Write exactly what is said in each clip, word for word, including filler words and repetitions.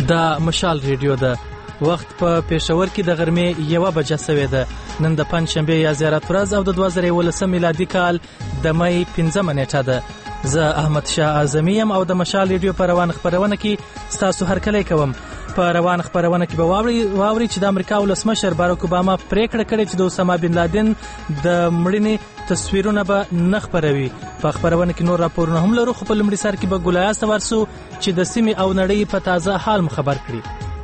دا مشال ریډیو ده. وخت په پېښور کې د غرمې یوه بجه سوې ده. نن د پنجشنبې یا زیارت ورځ او د دوه زره یولسم میلادي کال د مۍ پنځمه نیټه ده. زه احمد شاه اعظمي یم او د مشال ریډیو په روان خپرونه کې ستاسو هرکلی کوم. په روان خپرونه کې به واوري واوري چې د امریکا ولسمشر باراک اوباما پریکړه کړې چې د اسامه بن لادن د مړینې تصویرونه به نه خپروي. په خپرونه کې نور راپورونه هم لرو، خو په لومړي سر کې به ګولایه ستورسو چې د سیمې او نړۍ په تازه حال مو خبر کړي.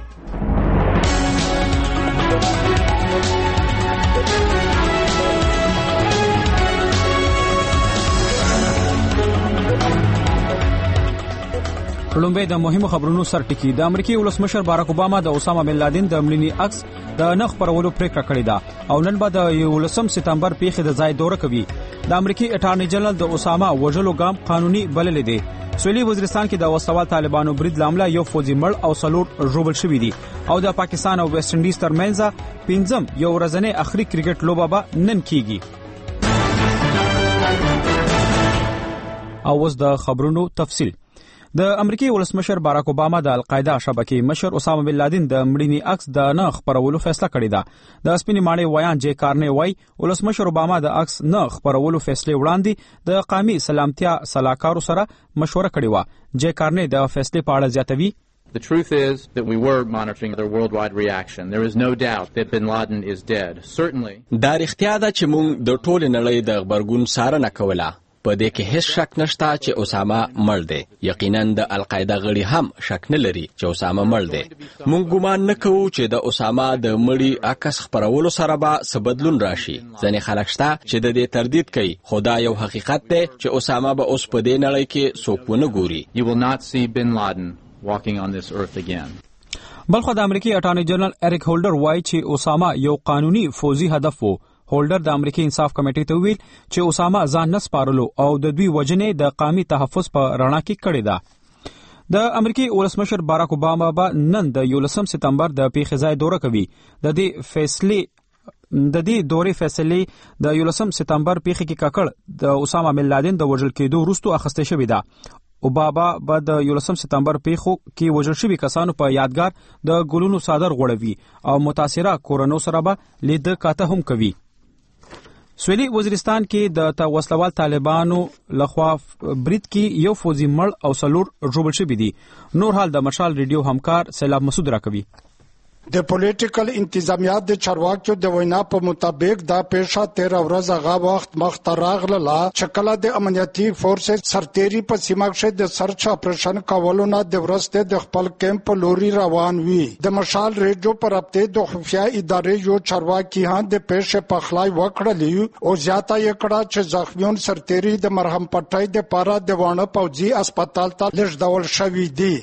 لومبه د مهمو خبرونو سرټکی. د امریکای ولسمشر باراک اوباما د اسامه بن لادن د مړینې عکس د نه خپرولو پریکړه کړې ده او نن به د یولسم سپتمبر پیښې د ځای دوره کوي. د امریکای اټارنی جنرال د اسامه وژلو ګام قانوني بللې دی. سویلي وزیرستان کې د وسوال طالبانو برید لامل یو فوجي مړ او څلور ژوبل شوي دي او د پاکستان او ویسټ انډیز ترمنځ پنځم یو ورځنی اخري کرکټ لوبه به نن کیږي. او اوس د خبرونو تفصیل. د امریکای ولسمشر باراک اوباما د القاعده شبکې مشر اسامه بن لادن د مړینې عکس د نه خپرولو فیصله کړې ده. د سپینې ماڼۍ ویان جې کارنی وای ولسمشر اوباما د عکس نه خپرولو فیصله وړاندې د قومي سلامتیا صلاحکارو سره مشوره کړې و. جې کارنی د فیصله په اړه زیاتوي. The truth is that we were monitoring their worldwide reaction. There is no doubt that bin Laden is dead. Certainly. دا رښتیا ده چې موږ د ټول نړۍ د خبرګون څارنه کوله. په دې کې هیڅ شک نشته چې اسامه مړ دی. یقینا د القاعده غړي هم شک نه لري چې اسامه مړ دی. موږ ګومان نه کوو چې د اسامه د مړي عکس خپرولو سره به څه بدلون راشي. ځینې خلک شته چې د دې تردید کوي، خو دا یو حقیقت دی چې اسامه به اوس په دې نړۍ کې څوک ونه ګوري. You will not see bin Laden walking on this earth again. بلخو د امریکای اټارنی جنرال اریک هولډر وایي چې اسامه یو قانوني فوجي هدف وو. هولډر د امریکای انصاف کمیټې ته ویل چې اسامه ځان نه سپارلو او د دوی وجنې د قومي تحفظ په رڼا کې کړې ده. د امریکای ولسمشر باراک اوباما به نن د یولسم سپتمبر د پیښې ځای دوره کوي. د دې فیصله د دې دورې فیصله د یولسم سپتمبر پیښې کې ککړ د اسامه بن لادن د وژل کېدو وروسته اخیسته شوې ده. اوباما به د یولسم سپتمبر پیښو کې وژل شوي کسانو په یادګار د ګلونو صادر غوړوي او متاثره کورنو سره به لید کاته هم کوي. سویلي وزیرستان کې د وسلوال طالبانو لخوا برید کې یو فوجي مړ او څلور ژوبل شوي دي. نور حال د مشال ریډیو همکار سیلاب مسعود راکوي. د پولیټیکل انتظامیه د چارواکیو د وینا په مطابق دا پیښه تیره ورځ هغه وخت مخته راغله چې کله د امنیتي فورسز سرتیري په سیمه کې د سرچ اپریشن کولو نه د ورسته د خپل کیمپ په لوري روان وي. د مشال ریډیو پر رابطه د خفیه ادارې یو چارواکي هم د پیښې په خلای وکړلی او زیاته یې کړه چې زخمیون سرتیري د مرهم پټۍ د پاره د وانه پوځي هسپتال ته لېږدول شوي دي.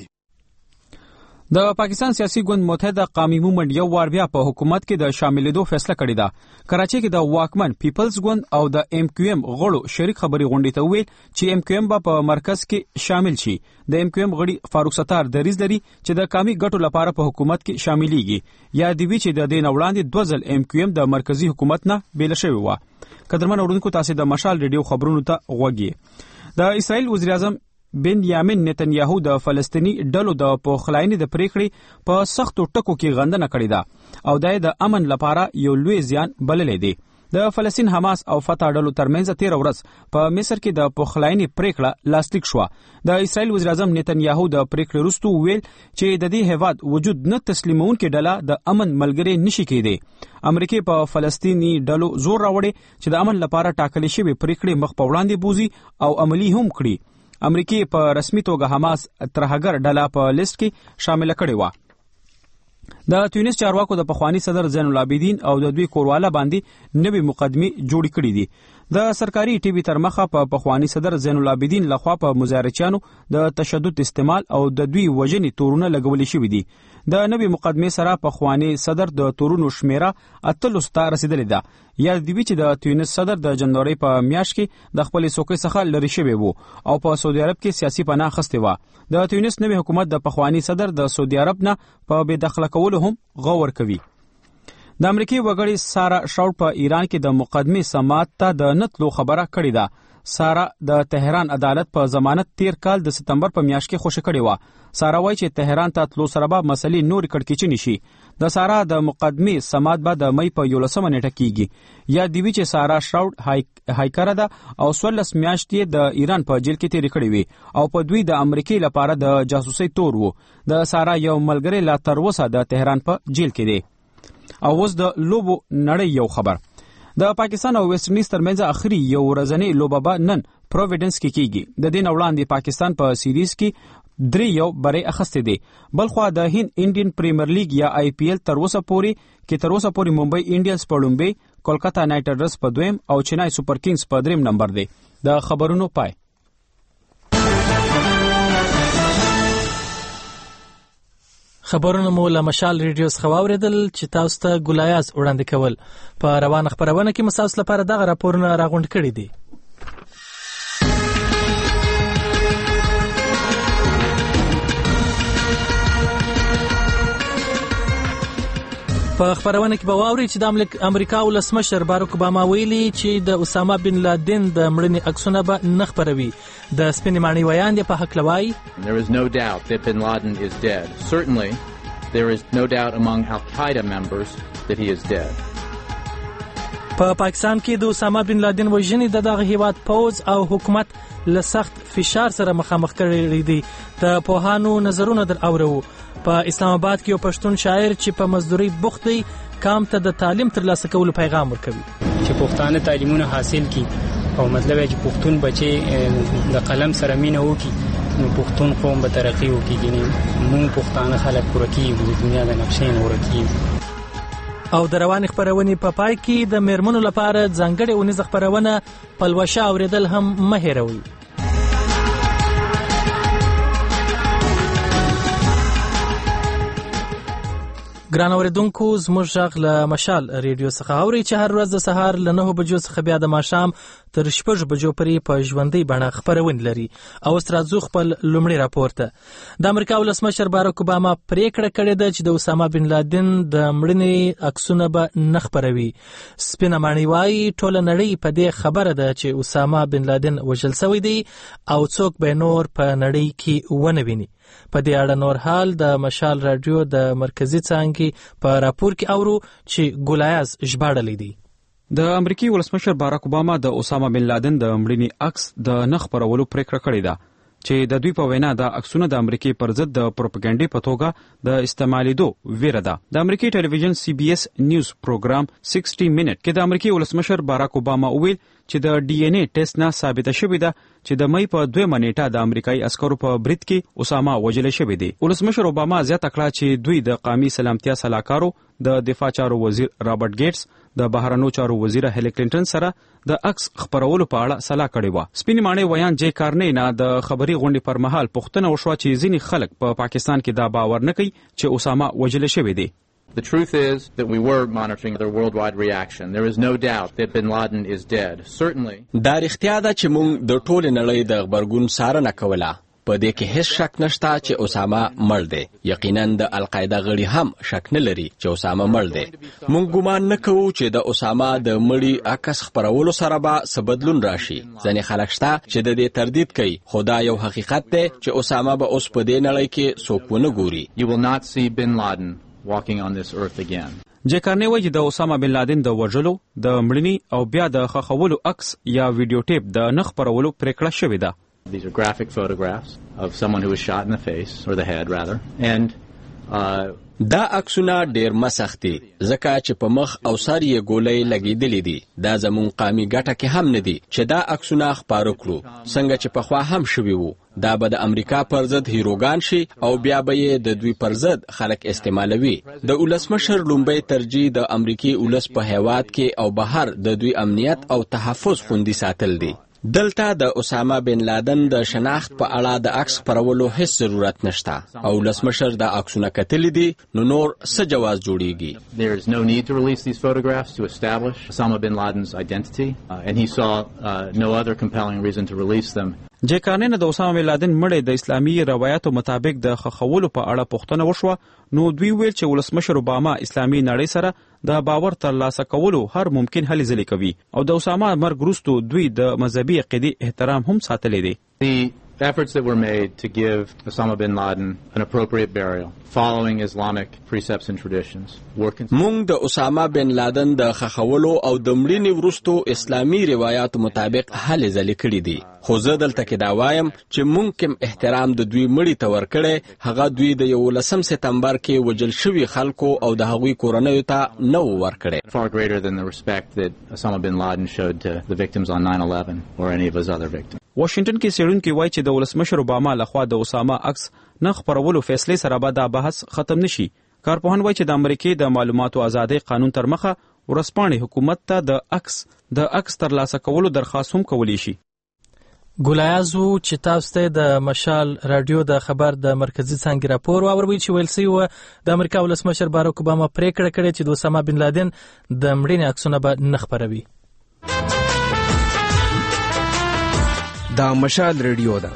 د پاکستان سیاسي ګوند متحده قومي موومېنټ یو وار بیا په حکومت کې د شاملېدو فیصله کړې ده. کراچۍ کې د واکمن پیپلز ګوند او د ایم کیو ایم غړو شریک خبري غونډې ته ویل چې ایم کیو ایم به په مرکز کې شامل شي. د ایم کیو ایم غړي فاروق ستار دریځ لري چې د قومي ګټو لپاره په حکومت کې شاملېږي. یا دی وی چې د دې وړاندې دوه ځل ایم کیو ایم د مرکزی حکومت نه بیل شوی و. قدرمن اوردونکو تاسو د مشال ریډیو خبرونو ته غوږی. د اسرائیل وزیر اعظم بنیامین نتنیاهو د فلسطینی ډلو د پوخلاینې د پریکړې په سختو ټکو کې غندنه کړې ده او د امن لپاره یو لوی زیان بللی دی. د فلسطین حماس او فتح ډلو ترمنځ تیر ورځ په مصر کې د پوخلاینې پریکړه لاسلیک شو. د اسرائیل وزیر اعظم نتنیاهو د پریکړې وروسته ویل چې د دې هیواد وجود نه تسلیمونکې ډله د امن ملګری نشي کېدی. امریکا په فلسطینی ډلو زور راوړي چې د امن لپاره ټاکلې شوی پریکړې مخ په وړاندې بوزي او عملی هم کړي. امریکا په رسمي توګه حماس ترهګر ډله په لیست کې شامل کړي و. د تونس چارواکو د پخوانی صدر زین العابدین او د دوی کورواله باندې نوې مقدمه جوړې کړې دي. د سرکاري ټي وي تر مخه په پخوانی صدر زین العابدین لخوا په مظاهرچیانو د تشدد استعمال او د دوی وژنې تورونه لګولې شوې دي. د نوې مقدمه سره پخوانی صدر د تورونو شمیره اتلس ته رسیدلې ده. یا د دې چې د تونس صدر د جنوري په میاشت کې د خپل څوکۍ څخه لری شوی وو او په سعودي عرب کې سیاسي پناه اخیسته و. د تونس نوې حکومت د پخوانی صدر د سعودي عرب نه په بې دخله کولو هم غور کوي. د امریکای وګړي سارا شاوټ په ایران کې د مقدمې سماعت ته د نتلو خبره کړې ده. سارا د تهران عدالت په ضمانت تیر کال د سپتمبر په میاشت کې خوشی کړې و. سارا وایي چې تهران ته تلو سره به مسلې نور کړکېچ نشي. د سارا د مقدمې سماعت به د مې په یولسمه نیټه کیږي. یا دی وی چې سارا شاوټ هاي هایکر ده او څوارلس میاشتې د ایران په جیل کې تیر کړې وي او په دوی د امریکای لپاره د جاسوسي تور وو. د سارا یو ملګری لا تر اوسه د تهران په جیل کې دی. او اوس د لوبو نړۍ یو خبر. د پاکستان او ویسټ انډیز ترمنځ اخري یو ورځنی لوبه به نن پروویډنس کې کیږي. د دې وړاندې پاکستان په سیریز کې درې یو بری اخیسته دي. بلخو د هند انډین پریمیر لیګ یا آی پی ایل تر اوسه پورې کې تر اوسه پورې ممبئی انډینز په لومبي، کولکتا نایټ رایډرز په دویم او چنای سپر کینګز په دریم نمبر دي. د خبرونو پای. خبرونه مو له مشال ریډیو څخه واوریدل چې تاسو ته ګلایاز وړاندې کول. په روانه خبرونه کې مساوس لپاره دغه راپورونه راغونډ کړي دي. په خبرونه کې به واوري چې د امریکا ولسمشر باراک اوباما ویلي چې د اسامه بن لادن د مړینې عکسونه به نه خپروي. د سپینې ماڼۍ ویان دی په هکله وایي There is no doubt that bin Laden is dead. Certainly there is no doubt among Al-Qaeda members that he is dead. په پاکستان کې د اسامه بن لادن وژنې د دغه هیواد پوز او حکومت له سخت فشار سره مخامخ کړي دي. د پوهانو نظرونه در اورو. په اسلام آباد کې یو پښتون شاعر چې په مزدوري بوخت دی کام ته د تعلیم ترلاسه کولو پیغام ورکوي چې پښتانه تعلیمونه حاصل کړي او مطلب چې پښتون بچي د قلم سره مینه وکړي نو پښتون قوم به ترقی وکړي. موږ پښتانه خلک پرکیږو د دنیا د نقشې نه ورکیږو. او د روانې خبرونې په پای کې د میرمنو لپاره ځانګړې اونیزه خبرونه پلوشه اوریدل هم مه هېروئ. ګران اوریدونکو زموږ غږ له مشال ریډیو څخه اورئ چې هر ورځ د سهار له نهو بجو څخه بیا د ماښام تر شپږ بجو پورې په ژوندۍ بڼه خپرونه لري. او اوس راځو خپل لومړی راپور ته. د امریکا ولسمشر باراک اوباما پریکړه کړې ده چې د اسامه بن لادن د مړینې عکسونه به نه خپروي. سپینه ماڼۍ وایي ټوله نړۍ په دې خبره ده چې اسامه بن لادن وژل شوی دی او څوک به نور په نړۍ کې ونه ویني. په دې اړه نور حال د مشال رادیو د مرکزی څانګې په راپور کې اورو چې ګلایاز ژباړلی دی. د امریکای ولسمشر باراک اوباما د اسامه بن لادن د مړینې عکس د نه خپرولو پریکړه کړې ده چې د دوی په وینا د عکسونه د امریکای پر ضد د پروپاګاندا په توګه د استعمالېدو ویره ده. د امریکای ټلویزیون سی بي اس نیوز پروګرام سیکسټي منټ کې د امریکای ولسمشر باراک اوباما ویل چې د ډي ان اے ټیسټ نه ثابته شوې ده چې د مې په دویمه نیټه د امریکایي عسکرو په برید کې اسامه وژل شوی دی. ولسمشر اوباما زیاته کړه چې دوی د قومي سلامتیا سلاکارو د دفاع چارو وزیر رابرټ ګیټس د بهرنیو چارو وزیر هیلي کلینټن سره د عکس خبرولو په اړه سلا کړې و. سپینې ماڼۍ ویان جې کارنې نه د خبري غونډې پر مهال پوښتنه وشوه چې ځینې خلک په پا پاکستان کې دا باور نه کوي چې اسامه وژل شوی دی. The truth is that we were monitoring their worldwide reaction. There is no doubt that bin Laden is dead. Certainly. دا رښتیا ده چې موږ د ټولې نړۍ د خبرګون څارنه کوله. په دې کې هیڅ شک نشته چې اسامه مړ دی. یقینا د القاعده غړي هم شک نه لري چې اسامه مړ دی. موږ ګمان نه کوو چې د اسامه د مړي عکس خبرولو سره به څه بدلون راشي. ځینې خلک شته چې د دې تردید کوي خو دا یو حقیقت دی چې اسامه به اوس په دې نړۍ کې څوک ونه ګوري. You will not see bin Laden walking on this earth again. جکارنی وایي د اسامه بن لادن د وژلو د مړینې او بیا د خښولو عکس یا ویډیو ټیپ د نه خپرولو پریکړه شوې ده. These are graphic photographs of someone who was shot in the face, or the head rather, and uh, دا عکسونه ډیر مسختي ځکه چې په مخ او سر یې ګولۍ لګېدلې دي. دا زمون قامي ګټه کې هم نه دي چې دا عکسونه خپاره کړو څنګه چې په خوا هم شوي وو. دا به د امریکا پر ضد هیروګان شي او بیا به یې د دوی پر ضد خلک استعمالوي. د ولسمشر لومبۍ ترجیح د امریکای ولس په هیواد کې او بهر د دوی امنیت او تحفظ خوندي ساتل دي. دلته د اسامه بن لادن د شناخت په اړه د عکس خپرولو هیڅ ضرورت نشته او ولسمشر د عکسونه کتلې دي نو نور څه جواز جوړیږي. There is no need to release these photographs to establish Osama bin Laden's identity uh, and he saw uh, no other compelling reason to release them. جې کارنن د اسامه بن لادن مړی د اسلامي روایتو مطابق د خخولو په اړه پوښتنه وشوه نو دوی ویل چې ولسمشر اوباما اسلامي نړۍ سره د باور ترلاسه کولو هر ممکن هلې ځلې کوي او د اسامه مرګ وروسته دوی د مذهبي عقیدې احترام هم ساتلی دی. The efforts that were made to give Osama bin Laden an appropriate burial following Islamic precepts and traditions were مونږ د اسامه بن لادن د خخولو او د مړینې وروسته اسلامي روایت مطابق هلې ځلې کړې دي خو زه دلته کې دا وایم چې مونږ کوم احترام د دوی مړي ته ورکړی هغه دوی د یولسم سپتمبر کې وجل شوي خلکو او د هغوی کورنیو ته نه ورکړی. far greater than the respect that Osama bin Laden showed to the victims on nine eleven or any of his other victims. واشنگټن کې څېړونکي وایي چې د ولسمشر اوباما لخوا د اسامه عکس نه خپرولو فیصلې سره به دا بحث ختم نشي. کارپوهان وایي چې د امریکې د معلوماتو ازادۍ قانون تر مخه ورسپانې حکومت ته د عکس د عکس ترلاسه کولو درخواست هم کولی شي. ګولایازو چې تاسو ته د مشال رادیو د خبر د مرکزی څنګه راپور واوروي چې ویل سوی و د امریکا ولسمشر باراک اوباما پریکړه کړې چې د اسامه بن لادن د مړینې عکسونه به نه خپروي. دا مشال رادیو ده.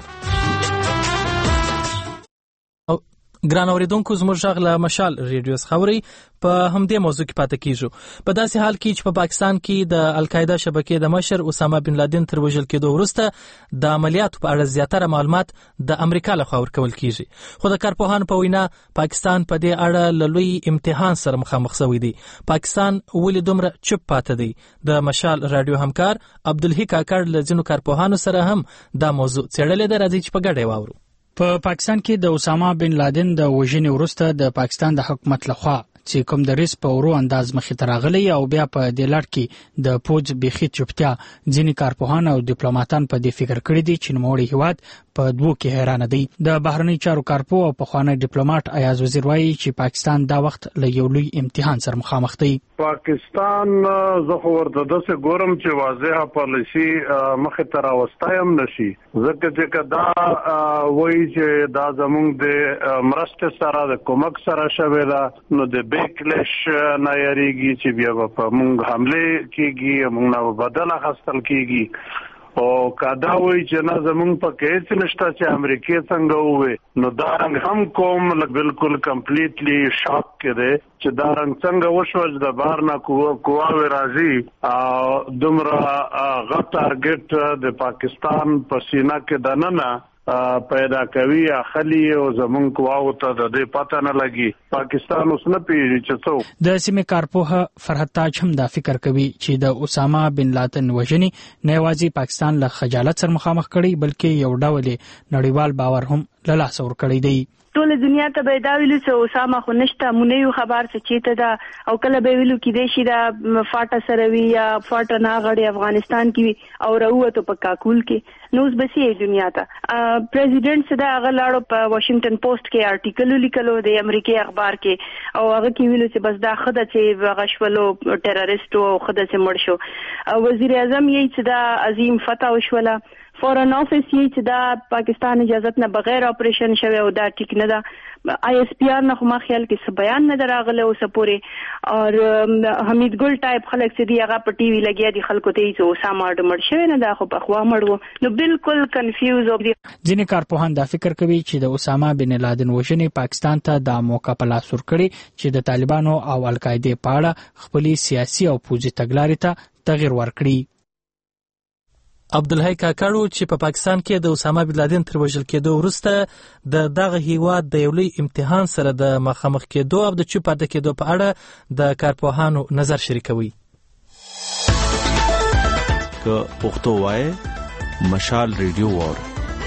ګران اوریدونکو زموږ غږ له مشال رادیو څخه اورئ. په همدې موضوع کې پاتې کیږو. په داسې حال کې چې په پاکستان کې د القاعده شبکې د مشر اسامه بن لادن تر وژل کېدو وروسته د عملیاتو په اړه زیاتره معلومات د امریکا لخوا ورکول کیږي خو د کارپوهانو په وینا پاکستان په دې اړه له لوی امتحان سره مخامخ شوی دی. پاکستان ولې دومره چوپ پاتې دی؟ د مشال رادیو همکار عبدالحی کاکړ له ځینو کارپوهانو سره هم دا موضوع څېړلې ده. راځئ چې په ګډه واورو. په پاکستان کې د اسامه بن لادن د وژنې وروسته د پاکستان د حکومت لخوا چې کوم د ریس په ورو انداز مخې ته راغلی او بیا په دې لړ کې د پوج بيخي چوپتیا ځینې کارپوهان او ډیپلوماټان په دې فکر کړی دي چې نوموړی هیواد په دوو کې حیران دي. د بهرنی چارو کارپو او پخوانی ډیپلوماټ ایاز وزیر وایي چې پاکستان دا وخت له یو لوی امتحان سره مخامخ دی. پاکستان زه خو ورته داسې ګورم چې واضحه پالیسي مخې ته راوستایم نشي ځکه چې کدا وایي چې دا زموږ د مرستې سره د کومک سره شوی دا نو د بیکلش نه یریږي چې بیا په موږ حمله کیږي موږ نه بدل اخیستل کیږي او کدا وایي چې نه زموږ په کې څه نشته چې امریکا څنګه وې نو دا رنګ هم کوم بالکل کمپلیټلی شاک کړي چې دا رنګ څنګه وشو د بهر نه قواوې راځي او دومره غټ ټارګټ د پاکستان په سینا کې دننه پیدا کوي اخلي او زمون قواو ته د دې پته نه لګي. پاکستان اوس نه پیږي چې څو د سیمه کارپوه فرحت تاج هم دا فکر کوي چې د اسامه بن لادن وژنې نه یوازې پاکستان له خجالت سره مخامخ کړي بلکې یو ډول نړیوال باور هم له لاس ور کړی دی. ټول دنیا ته به دا ویلو چې اسامه خو نشته مونږ یو خبر څه چیته دا او کله به ویلو کې دیشي دا فاټا سره وی یا فاټا نه غړي افغانستان کې او راوته په کاکول کې نوز بسي دنیا ته. پریزیدنت صدا هغه لاړو په واشنگټن پوسټ کې آرټیکل لیکلو د امریکای اخبار کې او هغه کې ویلو چې بس دا خدای چې غشولو ټیرریست او خدای چې مړ شو. وزیر اعظم یې چې دا عظیم فتح وشوله فورن افیس یې چې دا پاکستان اجازت نه بغیر اپریشن شوی او دا ټیک نه ده. آی اس پی آر نه خو ما خیال کې څه بیان نه دراغله او سپوري او حمید ګل ټایپ خلک چې دی هغه په ټي وي لګیا دي خلکو ته چې اسامه مړ شوی نه دا خو په خوا مړ نو بالکل کنفیوز او ځینې کارپوهان دا فکر کوي چې د اسامه بن لادن وژنې پاکستان ته د موقع په لاس ورکړي چې د طالبانو او القاعده په اړه خپلې سیاسي او پوځي تګلارې ته تغیر ورکړي. عبدالحی کاکړو چې په پاکستان کې د اسامه بن لادن تر وژل کېدو وروسته د دغه هیواد د یو لوی امتحان سره د مخامخ کېدو او د چوپ پاتې کېدو په اړه د کارپوهانو نظر شریکوي. که پښتو وایي مشال رادیو وور.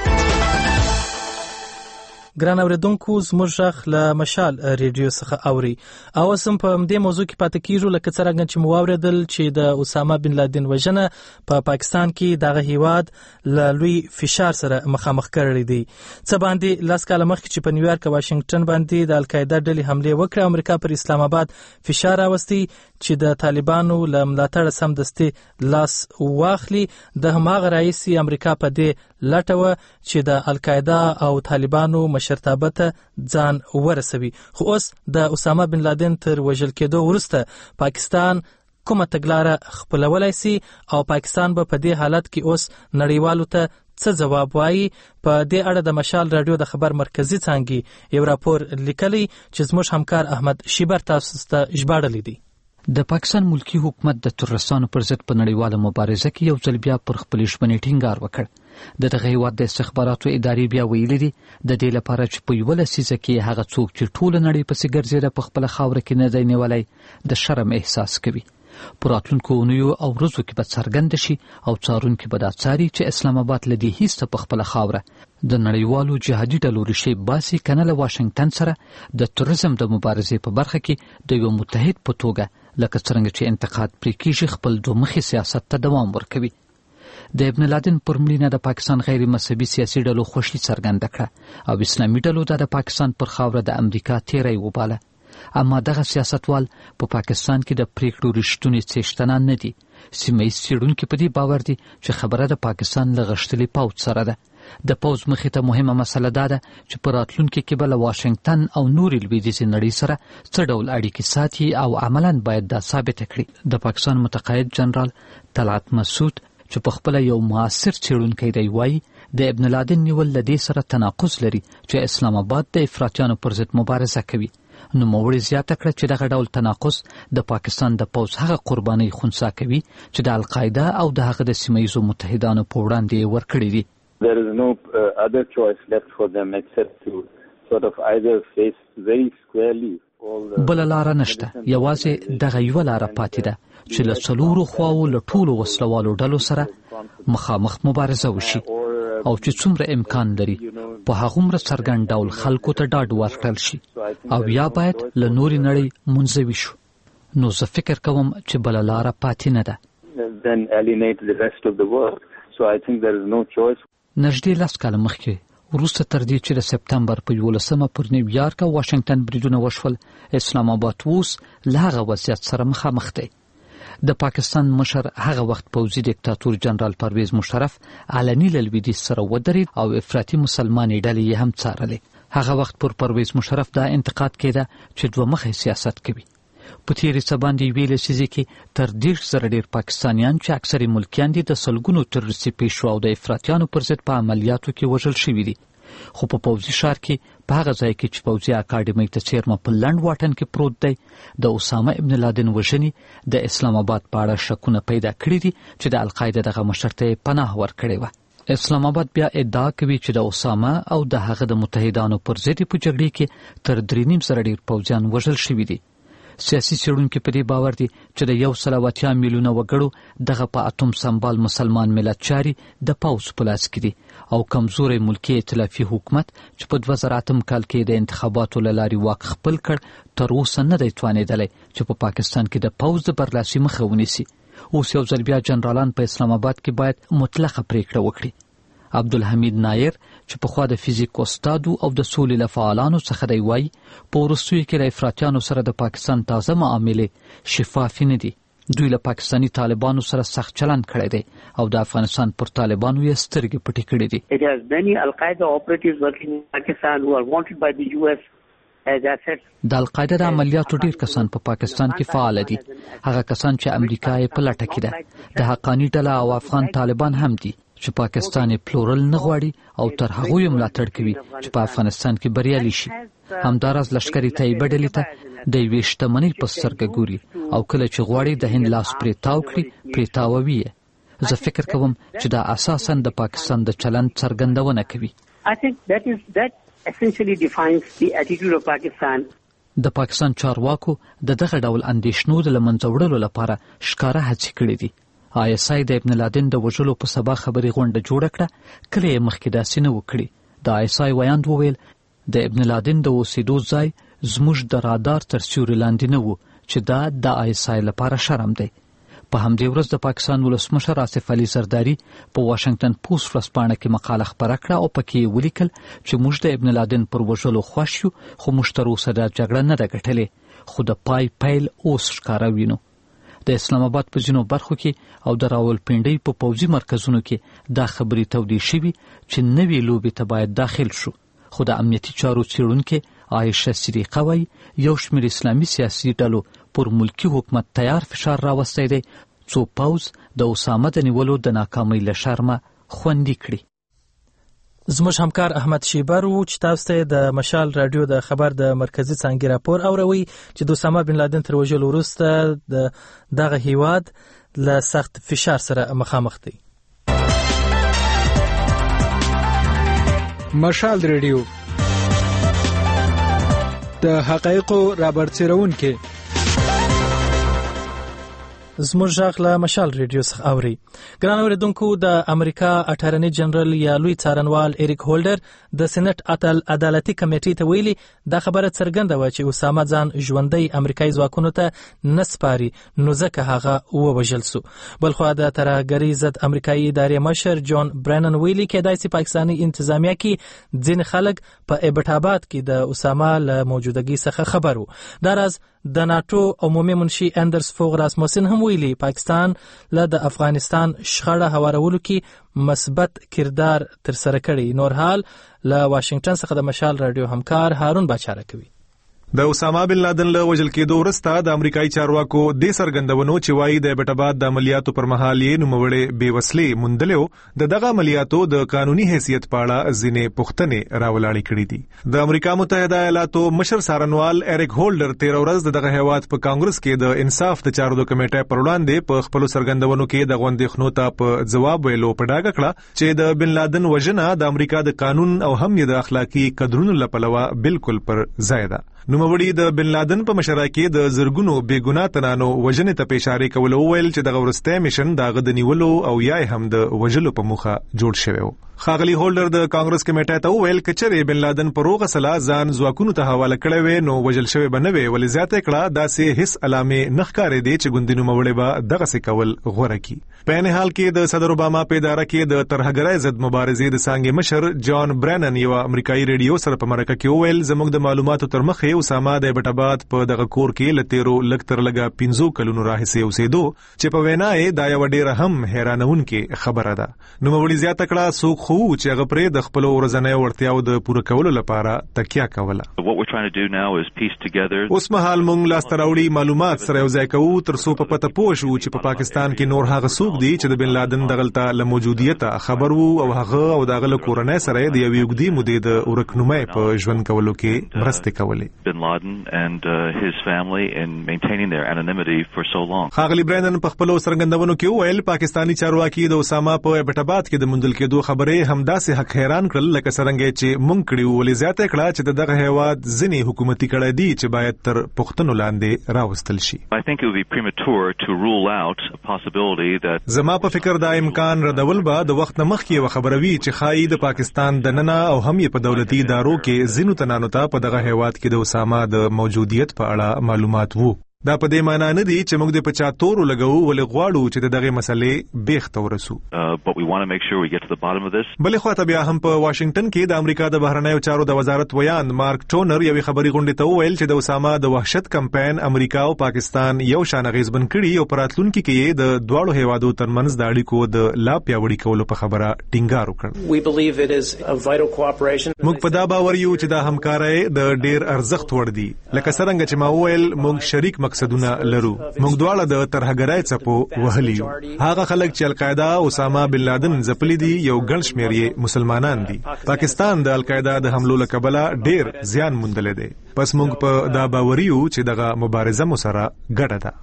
ګران اوریدونکو زموږ غږ له مشال رادیو څخه اوري او سم په دې موضوع کې پاتې کیږو لکه څنګه چې مو اوریدل چې د اسامه بن لادن وژنه په پاکستان کې دغه هیواد له لوی فشار سره مخامخ کړی دی. څه باندې لاس کاله مخکې چې په نیویارک او واشنگټن باندې د القاعده ډلې حمله وکړه امریکا پر اسلام آباد فشار راوستي چې د طالبانو له ملاتړ سمدستي لاس واخلي. د هماغه رئیس امریکا په دې لټوه چې د القاعده او طالبانو مشرتابه ته ځان ورسوي. خو اوس د اسامه بن لادن تر وژل کېدو وروسته پاکستان کومه تګلاره خپلولای سي او پاکستان به په دې حالت کې اوس نړیوالو ته څه جواب وایي. په دې اړه د مشال رادیو د خبر مرکزی څانګې یو راپور لیکلی چې زموږ همکار احمد شیبر تاسو ته ژباړلی دی. د پاکستان ملکی حکومت د ترورستانو پر ضد په نړیواله مبارزه کې یو ځل بیا پر خپل ژمنې ټینګار وکړ. د دغه هیواد د استخباراتو ادارې بیا ویلي دي د دې لپاره چې په یوه لسیزه کې هغه څوک چې ټوله نړۍ پسې ګرځېده په خپله خاوره کې نه دی نیولی د شرم احساس کوي. په راتلونکو اونیو او ورځو کې به څرګنده شي او څارونکي به دا څاري چې اسلام آباد له دې هیڅ په خپله خاوره د نړیوالو جهادي ډلو ریښې باسي که نه له واشنګټن سره د تروریزم د مبارزې په برخه کې د یو متحد په توګه لکه څرنګه چې انتقاد پرې کېږي خپل دومخي سیاست ته دوام ورکوي. د ابن لادن پر مړینه د پاکستان غیر مذهبي سیاسي ډلو خوښي څرګنده کړه او اسلامي ډلو دا د پاکستان پر خاوره د امریکا تیری وباله. اما دغه سیاستوال په پا پاکستان کې د پریکړو رښتونی څښتنان نه دي. سیمه ییز څېړونکي په دې باور دي چې خبره د پاکستان له غښتلي پوځ سره ده. د پوځ مخې ته مهمه مسله دا ده چې په راتلونکي کې به له واشنګټن او نورې لویدیځې نړۍ سره څه ډول اړیکې ساتي او عملاً باید دا ثابته کړي. د پاکستان متقاعد جنرال طلعت مسعود چې په خپله یو معاصر څېړونکی دی وایي د ابن لادن نیول له دې سره تناقض لري چې اسلام آباد د افراطیانو پر ضد مبارزه کوي. نو موړي زیاته کړه چې دغه ډول تناقض د پاکستان د پوځ هغه قرباني خنثی کوي چې د القاعده او د هغه د سیمه ییزو متحدانو په وړاندې ورکړي دي. There is no uh, other choice left for them except to sort of either face very squarely بل لاره نشته. یوازې دغه یوه لاره پاتې ده چې له څلورو خواو له ټولو وسلوالو ډلو سره مخامخ مبارزه وشي او چې څومره امکان لري په هغومره څرګند ډول خلکو ته ډاډ ورکړل شي او یا باید له نورې نړۍ منزوي شو. نو زه فکر کوم چې بله لاره پاتې نه ده. نږدې لس کاله مخکې وروسته تر دې چې د سپتمبر په یولسمه پر نیویارک او واشنګټن بریدونه وشول، اسلام آباد اوس له هغه وضعیت سره مخامخ دی. د پاکستان مشر هغه وخت پوځي دیکتاتور جنرال پرویز مشرف علني له لویدیځ سره ودرېد او افراطي مسلمانې ډلې یې هم څارلې. هغه وخت پر پرویز مشرف دا انتقاد کېده چې دوه مخی سیاست کوي. په تیرې څه باندې یوې لسیزې کې تر دېرش زره ډېر پاکستانیان چې اکثر یې ملکیان دي د سلګونو تروریستي پیښو او د افراطیانو پر ضد په عملیاتو کې وژل شوي دي. خو په پوځي ښار کې په هغه ځای کې چې پوځي اکاډمۍ ته څیرمه په لنډ واټن کې پروت دی، د اسامه ابن لادن وژنې د اسلام آباد په اړه شکونه پیدا کړي دي چې د القاعده دغه مشر ته یې پناه ورکړې وه. اسلام آباد بیا ادعا کوي چې د اسامه او د هغه د متحدانو پر ضد په جګړې کې تر درې نیم زره ډېر پوځیان وژل شوي دي. سیاسي څېړونکي په دې باور دي چې د یو سل او اتیا میلیونه وګړو دغه په اتم سمبال مسلمان ملت چاري د پوځ په لاس کې دي او کمزوری ملکي ائتلافي حکومت چې په دوه زره اتم کال کې د انتخاباتو له لارې واک خپل کړ تر اوسه نه دی توانېدلی چې په پاکستان کې د پوځ د برلاسي مخه ونیسي. اوس یو ځل بیا جنرالان په اسلام آباد کې باید مطلقه پریکړه وکړي. عبدالحمید نایر چې پخوا د فزیک استادو او د سولې له فعالانو څخه دی وایي په وروستیو کې د افراطیانو سره د پاکستان تازه معاملې شفافې نه دي. دوی له پاکستاني طالبانو سره سخت چلند کړی دی او د افغانستان پر طالبانو یې سترګې پټې کړې دي. It has many Al-Qaeda operatives working in Pakistan who are wanted by the U S as assets. د القاعده د عملیاتو ډیر کسان په پاکستان کې فعال دي. هغه کسان چې امریکا یې په لټه کې ده. د حقانی ډله او افغان طالبان هم دي چې پاکستان یې پلورل نه غواړي او تر هغو یې ملاتړ کوي چې په افغانستان کې بریالي شي. همداراز لښکرې طیبه ډلې ته د یوې شتمنۍ په سترګه ګوري او کله چې غواړي د هند لاس پرې تاو کړي پرې تاووي یې. زه فکر کوم چې دا اساساً د پاکستان د چلند څرګندونه کوي. I think that is that essentially defines the attitude of Pakistan. د پاکستان چارواکو د دغه ډول اندېښنو د له منځه وړلو لپاره ښکاره هڅې کړې دي. آی اس آی د ابن لادن د وژلو په سبا خبري غونډه جوړه کړه، کله یې مخکې داسې نه وکړي. د آی اس آی ویاند وویل د ابن لادن د اوسېدو ځای زموږ د رادار تر سیوري لاندې نه و چې دا د آی اس آی لپاره شرم دی. په همدې ورځ د پاکستان ولسمشر آصف علي زرداري په واشنګټن پوسټ ورځپاڼه کې مقاله خپره کړه او پکې یې ولیکل چې موږ د ابن لادن پر وژلو خوښ یو، خو موږ تر اوسه دا جګړه نه ده ګټلې، خو د پای پیل اوس ښکاره وینو. د اسلام آباد په ځینو برخو کې او د راولپنډۍ په پوځي مرکزونو کې دا خبرې تودې شوي چې نوې لوبې ته باید داخل شو. خو د امنیتي چارو څېړونکې عایشه صدیقه وایي یو شمېر اسلامي سیاسي ډلو پر ملکی حکومت تیار فشار راوستی دی څو پوځ د اسامه د نیولو د ناکامۍ له شرمه خوندي کړي. زموږ همکار احمد شیبر و چې تاسو ته د مشال رادیو د خبر د مرکزی څانګې راپور اوروي چې د اسامه بن لادن تر وژلو وروسته د دغه هیواد له سخت فشار سره مخامخ دی. مشال رادیو د حقایقو رابرسېرونکي زموږ ژغ له مشال ریډیو څخه اوري. ګران اوریدونکو، د امریکا اټارنی جنرال یا لوی څارنوال اریک هولډر د سېنات اتل عدالتي کمیټې ته ویلي دا خبره څرګنده و چې اسامه ځان ژوندۍ امریکایي ځواکونو ته نه سپاري، نو ځکه هغه ووژل سو. بلخوا د ترهګرۍ ضد امریکایي ادارې مشر جون برنن ویلي کېدای سي پاکستاني انتظامیه کې ځینې خلک په ایبټ آباد کې د اسامه له موجودګۍ څخه خبر وو. دا راز د ناتو عمومي منشي اندرس فوغ راسموسن هم ویلي پاکستان له د افغانستان شخړه هوارولو کې مثبت کردار تر سره کړی. نور حال له واشنگټن څخه د مشال رادیو همکار هارون باچاره کوي. د اسامه بن لادن له وژل کېدو وروسته د امریکایي چارواکو د سرګندونو چې وایي د ایبټ آباد د عملیاتو پر مهال یې نوموړې بېوسلې موندلې د دغه عملیاتو د قانوني حیثیت په اړه ځینې پوښتنې راولاړې کړې دي. د امریکا متحده ایالاتو مشر څارنوال اریک هولډر تیر ورځ د دغه هیواد په کانګرس کې د انصاف د چارو د کمیټې پر وړاندې په خپل سرګندونو کې د غونډې ته په جواب ویلو په ډاګه کړه چې د بن لادن وژنه د امریکا د قانون او هم د اخلاقی قدرونو لپاره بالکل پر ځای ده. نوموړي د بن لادن په مشره کې د زرګونو بېګناه تنانو وژنې ته اشاره کول او ویل چې دغه ورسته میشن دغه د نیولو او یا هم د وژلو په موخه جوړ شوی و. خاغلی هولډر د کانګرس کمیټې ته ویل کچره بن لادن په روغه سلا ځان ځواکونو ته حواله کړی وي نو وژل شوی بنوي، ولې زیاته کړه داسې هیڅ علامه نخکارې دي چې ګوندینو موړې به دغه څه کول غوړه کی. په نه حال کې د صدر اوباما په اداره کې د ترهګرۍ ضد مبارزې د څنګه مشر جان برنن یو امریکایي ریډیو سره په مرکه کې ویل زموږ د معلوماتو تر مخه اسامه د ایبټ آباد په دغه کور کې لتیرو لکتر لګا پنځو کلونو راهیسې اوسېدو چې په وینا یې دا یو ډیره هم حیرانونکې خبره ده. نو موړي زیاته کړه سو خو چې هغه پرې د خپل ورځنۍ وړتیاو د پوره کولو لپاره تکیه کوله. اوس مهال موږ لاس تراوړي معلومات سره یو ځای کوو تر څو په پته پوه شو چې په پا پاکستان کې نور هغه څوک دي چې د بن لادن دغلطه له موجودیت خبر وو او هغه او دغه له کورنۍ سره د یو وګړي مودې د ورکنومۍ په ژوند کولو کې مرسته کولې. بن لادن and uh, his family in maintaining their anonymity for so long. خاغلی برنن په خپل سرګندونو کې ویل پاکستانی چارواکي د اسامه په ایبټ آباد کې د مندل کېدو خبره همداسې حق حیران کړل لکه څنګه چې مونږ کړیو، ولې زیاته کړه چې دغه هیواد ځینې حکومتي کړه دي چې باید تر پښتنو لاندې راوستل شي. I think it would be premature to rule out a possibility that زما په فکر دا امکان ردول به د وخت نه مخکې و خبروي چې خای د پاکستان د ننه او هم په دولتي ادارو کې ځینو تنانو ته په دغه هیواد کې د اسامه د موجودیت په اړه معلومات وو. دا په دې معنی نه دي چې موږ د پچا تورو لګو ولې غواړو چې دغه مسلې بیخته ورسو. بلې خواته بیا هم په واشنگټن کې د امریکا د بهرنیو چارو د وزارت ویان مارک ټونر یوې خبري غونډې ته ویل چې د اسامه د وحشت کمپاین امریکا او پاکستان یو شان غیزبن کړي او پراتلونکو کې د دواړو هیوادو ترمنځ د اړیکو د لا پیاوړي کولو په خبره ټینګار وکړ. موږ په دا باور یو چې دا همکاري د ډیر ارزښت وړ دي. لکه څنګه چې ما ویل موږ شریک مقصدونه لرو. موږ دواړه د ترهګرۍ څپو وهلی یو. هغه خلک چې القاعده اسامه بن لادن ځپلي دي یو ګڼ شمېر یې مسلمانان دي. پاکستان د القاعده د حملو له کبله ډیر زیان موندلی دی. پس موږ په دا باور یو چې دغه مبارزه مو سره ګډه ده.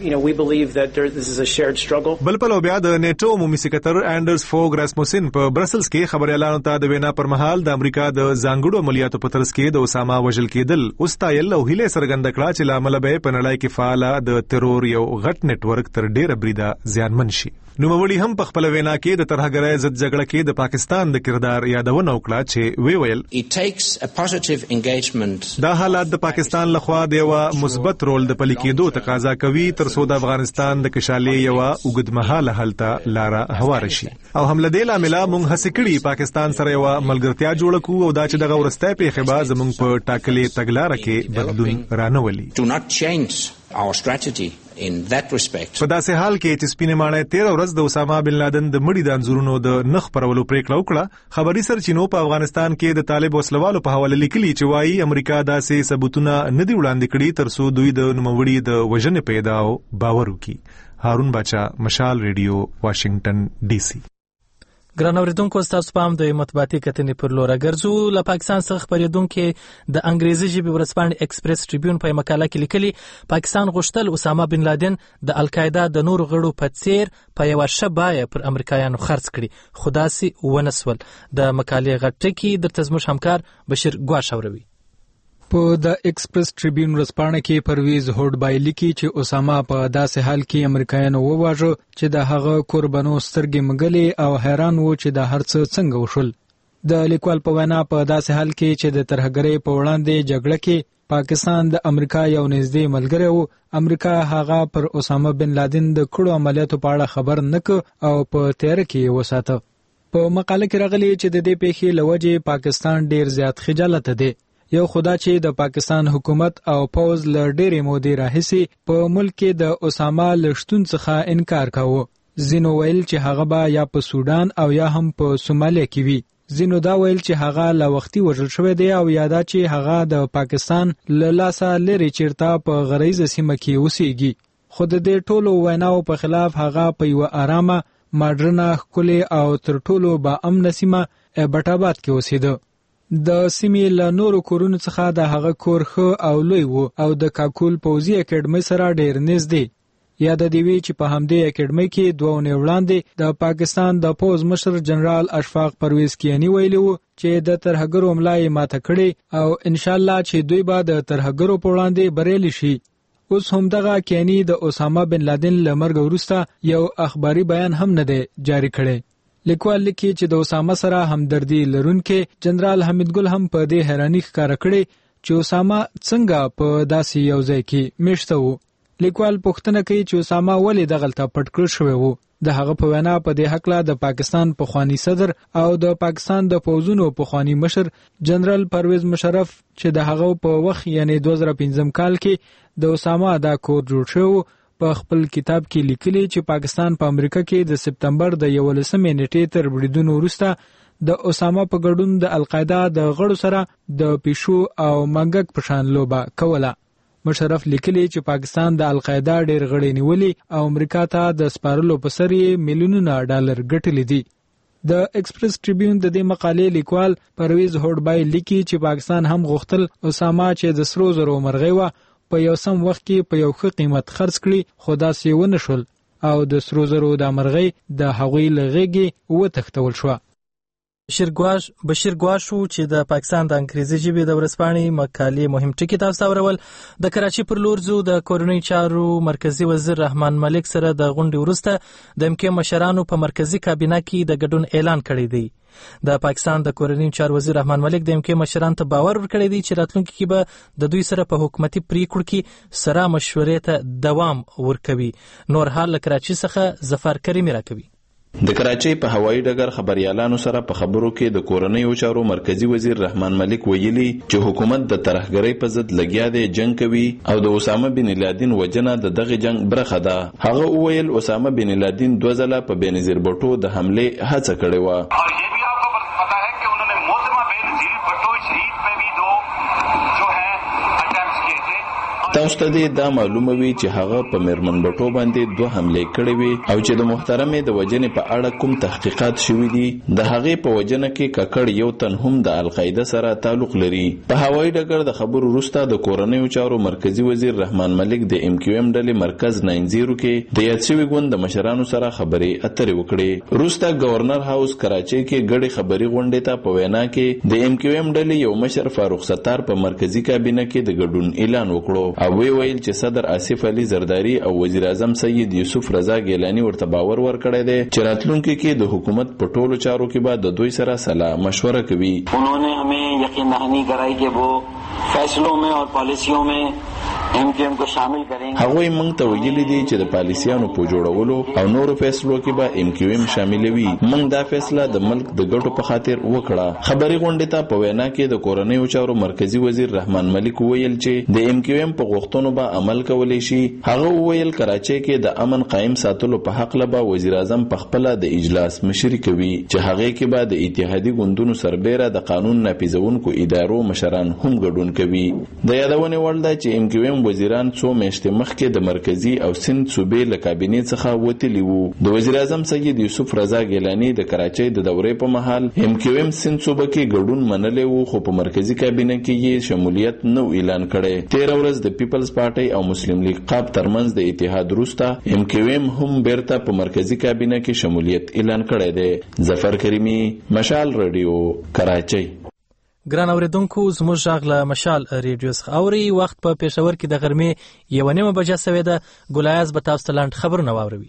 بل پلو بیا د نیټو عمومي سکرټر انډرس فوګ راسموسن په برسلز کې خبريالانو ته د وینا پر مهال د امریکا د ځانګړو عملیاتو په ترڅ کې د اسامه وژل کېدل اوس تایل او هیله سرګند کړه چې لامل به په نړۍ کې فعال د ترور یو غټ نتورک تر ډیره بریده زیانمن شي. نو مولي هم په خپل وینا کې د ترهګرۍ ضد جګړه کې د پاکستان د کردار یادونه وکړه چې وی ویل دا حالات د پاکستان لخوا د یو مثبت رول د پلي کېدو تقاضا کوي تر څو د افغانستان د کشالي یو اوږدمهاله حل ته لاره هواره شي. او هم لدې لامل موږ هڅه کړې پاکستان سره یو ملګرتیا جوړ کړو او دا چې دغه ورسته په خبره زموږ په ټاکلې تګلارې کې بدلون رانولي. our strategy in that respect. په داسې حال کې چې سپینې ماڼۍ تیر ورځ د اسامه بن لادن د مړي د انځورونو د نخ پرولو پریکړه وکړه، خبري سرچینو په افغانستان کې د طالب وسلوالو په حواله لیکلي چې وايي امریکا داسې ثبوتونه نه دي وړاندې کړي ترڅو دوی د نوموړي د وژنې پیدا او باور وکړي. هارون باچا، مشال ریډیو، واشنگټن ډي سي. ګران اوریدونکو، ستاسو پام د مطبوعاتي کتنې پر لور ګرځو. له پاکستان څخه خبرېدونکي د انګریزي ژبې ورځپاڼې ایکسپریس ټریبیون په مقاله کې لیکلي پاکستان غوښتل اسامه بن لادن د القاعده د نورو غړو په څیر په یوه ښه بیه پر امریکایانو خرڅ کړي، خو داسې ونه سول. د مقالې غټ ټکي درته زموږ همکار بشیر ګواش اوروي. په د ایکسپریس ټریبیون ورځپاڼه کې پرویز هوډبای لیکي چې اسامه په داسې حال کې امریکایانو وواژه چې د هغه قربانو سترګې مګلې او حیران وو چې د هر څه څنګه وشول. د لیکوال په وینا په داسې حال کې چې د ترهګرۍ په وړاندې جګړه کې پاکستان د امریکا یو نږدې ملګری وو، امریکا هغه پر اسامه بن لادن د کړو عملیاتو په اړه خبر نه ک او په تیاره کې وساته. په مقاله کې راغلي چې د دې پیښې لوجې پاکستان ډیر زیات خجالت دی. یو خدا چې د پاکستان حکومت او پوز له ډېرې مودې راهیسې په ملک کې د اسامه له شتون څخه انکار کاوه. ځینو ویل چې هغه به یا په سودان او یا هم په سومالیا کې وي، ځینو دا ویل چې هغه لا وختي وژل شوی دی او یا دا چې هغه د پاکستان له لاسه لرې چیرته په غریزه سیمه کې اوسېږي. خو د دې ټولو ویناو په خلاف هغه په یوه آرامه، ماډرنه، ښکلې او تر ټولو با امنه سیمه ایبټ آباد کې اوسېده. د سیمې له نورو کورونو څخه د هغه کور ښه او لوی و او د کاکول پوځي اکیډمۍ سره ډېر نږدې. یاد دی وی چې په همدې اکیډمۍ کې دوه اونۍ وړاندې د پاکستان د پوز مشر جنرال اشفاق پرویز کیانی ویلي وو چې د ترهګرو ملا یې ماته کړې او ان شاء الله چې دوی به د ترهګرو په وړاندې بریالي شي. اوس همدغه کیانی د اسامه بن لادن له مرګ وروسته یو اخباري بیان هم نه دی جاری کړی. لیکوال لیکي چې د اسامه سره همدردي لرونکي جنرال حمید ګل هم په دې حیراني ښکاره کړې چې اسامه څنګه په داسې یو ځای کې میشته و. لیکوال پوښتنه کوي چې اسامه ولې دغلته پټ کړل شوی و. د هغه په وینا په دې حق لا د پاکستان پخوانی صدر او د پاکستان د پوځونو پخوانی مشر جنرال پرویز مشرف چې د هغه په وخت یعنی دوه زره پنځم کال کې د اسامه دا کور جوړ شو، په خپل کتاب کې لیکلي چې پاکستان په امریکا کې د سپتمبر د یولسمې نیټې تر بریدونو وروسته د اسامه په ګډون د القاعده د غړو سره د پیشو او منګک په شان لوبه کوله. مشرف لیکلي چې پاکستان د القاعده ډېر غړي نیولي او امریکا ته د سپارلو په سر یې میلیونونه ډالر ګټلي دي. د ایکسپریس ټریبیون د دې مقالې لیکوال پرویز هوډبای لیکي چې پاکستان هم غوښتل اسامه چې د سرو زرو مرغۍ وه په یو سم وخت کې په یو ښه قیمت خرڅ کړي، خو داسې ونه شول او د سرو زرو د مرغۍ د هغوی له غېږې وتښتول شوه. بشیر ګواش بشیر ګواش چې د پاکستان د انګریزي ژبې د ورځپاڼې مقالې مهم ټکي تاسو اورول. د کراچي پر لور ځو. د کورنۍ چارو مرکزی وزیر رحمان ملک سره د غونډې وروسته د امکې مشرانو په مرکزی کابینه کې د ګډون اعلان کړی دی. د پاکستان د کورنۍ چارو وزیر رحمان ملک د امکې مشرانو ته باور ورکړی دی چې راتلونکي کې به د دوی سره په حکومتي پریکړو کې سره مشورې ته دوام ورکوي. نور حال له کراچي څخه ظفر کریمي راکوي. د کراچۍ په هوایي ډګر خبريالانو سره په خبرو کې د کورنۍ چارو مرکزی وزیر رحمان ملک ویلي چې حکومت د ترهګرۍ په ضد لګیا دی، جنگ کوي او د اسامه بن لادن وجنه د دغه جنگ برخه ده. هغه وویل اسامه بن لادن دوه ځله په بینظیر بټو د حمله هڅه کړې و. تاسو ته دا معلومه وي چې هغه په میرمن بټو باندې دوه حمله کړې وي او چې د محترمې د وجنې په اړه کوم تحقیقات شوي دي. د هغې په وجنه کې ککړ یو تن هم د القاعده سره تعلق لري. په هوایي ډګر د خبرو وروسته د کورنۍ چارو مرکزی وزیر رحمان ملک د ام کیو ام ډلې مرکز ناینزیرو کې د یاد شوي ګوند د مشرانو سره خبرې اترې وکړې. وروسته گورنر هاوس کراچۍ کې ګډې خبري غونډې ته په وینا کې د ام کیو ام ډلې یو مشر فاروق ستار په مرکزی کابینه کې د ګډون اعلان وکړو او وی ویل چې صدر آصف علي زرداری او وزیر اعظم سید یوسف رضا ګیلانی ورته باور ورکړی دی چې راتلونکي کې د حکومت په ټولو چارو کې به د دوی سره صلاح مشوره کوي. उन्होंने हमें यकीन दहानी कराई कि वो फैसलों में और पॉलिसियों में هغوی موږ ته ویلي دي چې د پالیسیانو په جوړولو او نورو فیصلو کې به ایم کیو ایم شاملوي. موږ دا فیصله د ملک د ګټو په خاطر وکړه. خبري غونډې ته په وینا کې د کورنیو چارو مرکزی وزیر رحمان ملک ویل چې د ایم کیو ایم په غوښتنو به عمل کولی شي. هغه ویل کراچۍ کې د امن قائم ساتلو په حق له به وزیر اعظم په خپل د اجلاس مشري کوي چې هغه کې به د اتحادي ګوندونو سربېره د قانون نافذونکو ادارو مشران هم ګډون کوي. د یادونه وړ ده چې ایم کیو ایم وزیران څو میاشتې مخکې د مرکزی او سند صوبې له کابینې څخه وتلي وو. د وزیر اعظم سید یوسف رضا ګیلانی د کراچۍ د دورې په مهال ایم کیو ایم سند صوبه کې ګډون منلې وو، خو په مرکزی کابینه کې یې شمولیت نو اعلان کړي. تیر ورځ د پیپلز پارټي او مسلم لیگ قاب ترمنځ د اتحاد وروسته ایم کیو ایم هم بیرته په مرکزی کابینه کې شمولیت اعلان کړی دی. ظفر کریمی، مشال رادیو، کراچۍ. ګران اوریدونکو، زموږ غږ له مشال ریډیو څخه اوري. وخت په پېښور کې د غرمې یوه نیمه بجه سوې ده. ګلایاز به تاسو ته لنډ خبرونه واوروي.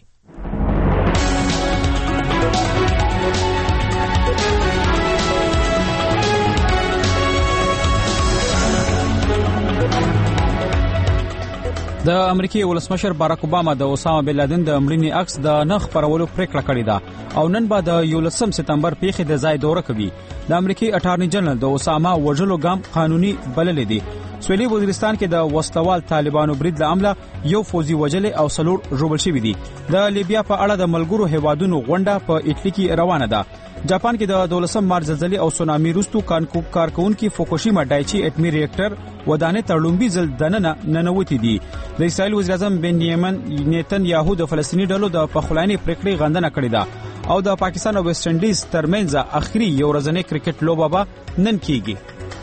د امریکای ولسمشر باراک اوباما د اسامه بن لادن د مړینې عکس د نه خپرولو پریکړه کړې ده او نن به د یولسم سپتمبر پیښې د ځای دوره کوي. د امریکای اټارنی جنرال د اسامه وژلو ګام قانوني بللې دي. سویلي وزیرستان کې د وسلوال طالبانو برید له امله یو فوجي وژل او څلور ژوبل شوي دي. د لیبیا په اړه د ملګرو هیوادونو غونډه په ایټلی کې روانه ده. جاپان کې د دولسم مارچ زلزلې او سونامي وروسته کارکونکو فوکوشیما دایچی اټمی ریاکټر ودانې ته لومبي ځل دننه ننوتي دي. د اسرائیل وزیر اعظم بنیامین نیتنیاهو د فلسطیني ډلو د پخلاینې پریکړې غندنه کړې ده او د پاکستان او ویسټ انډیز ترمنځ اخري یو ورځنی کرکټ لوبه به نن کیږي.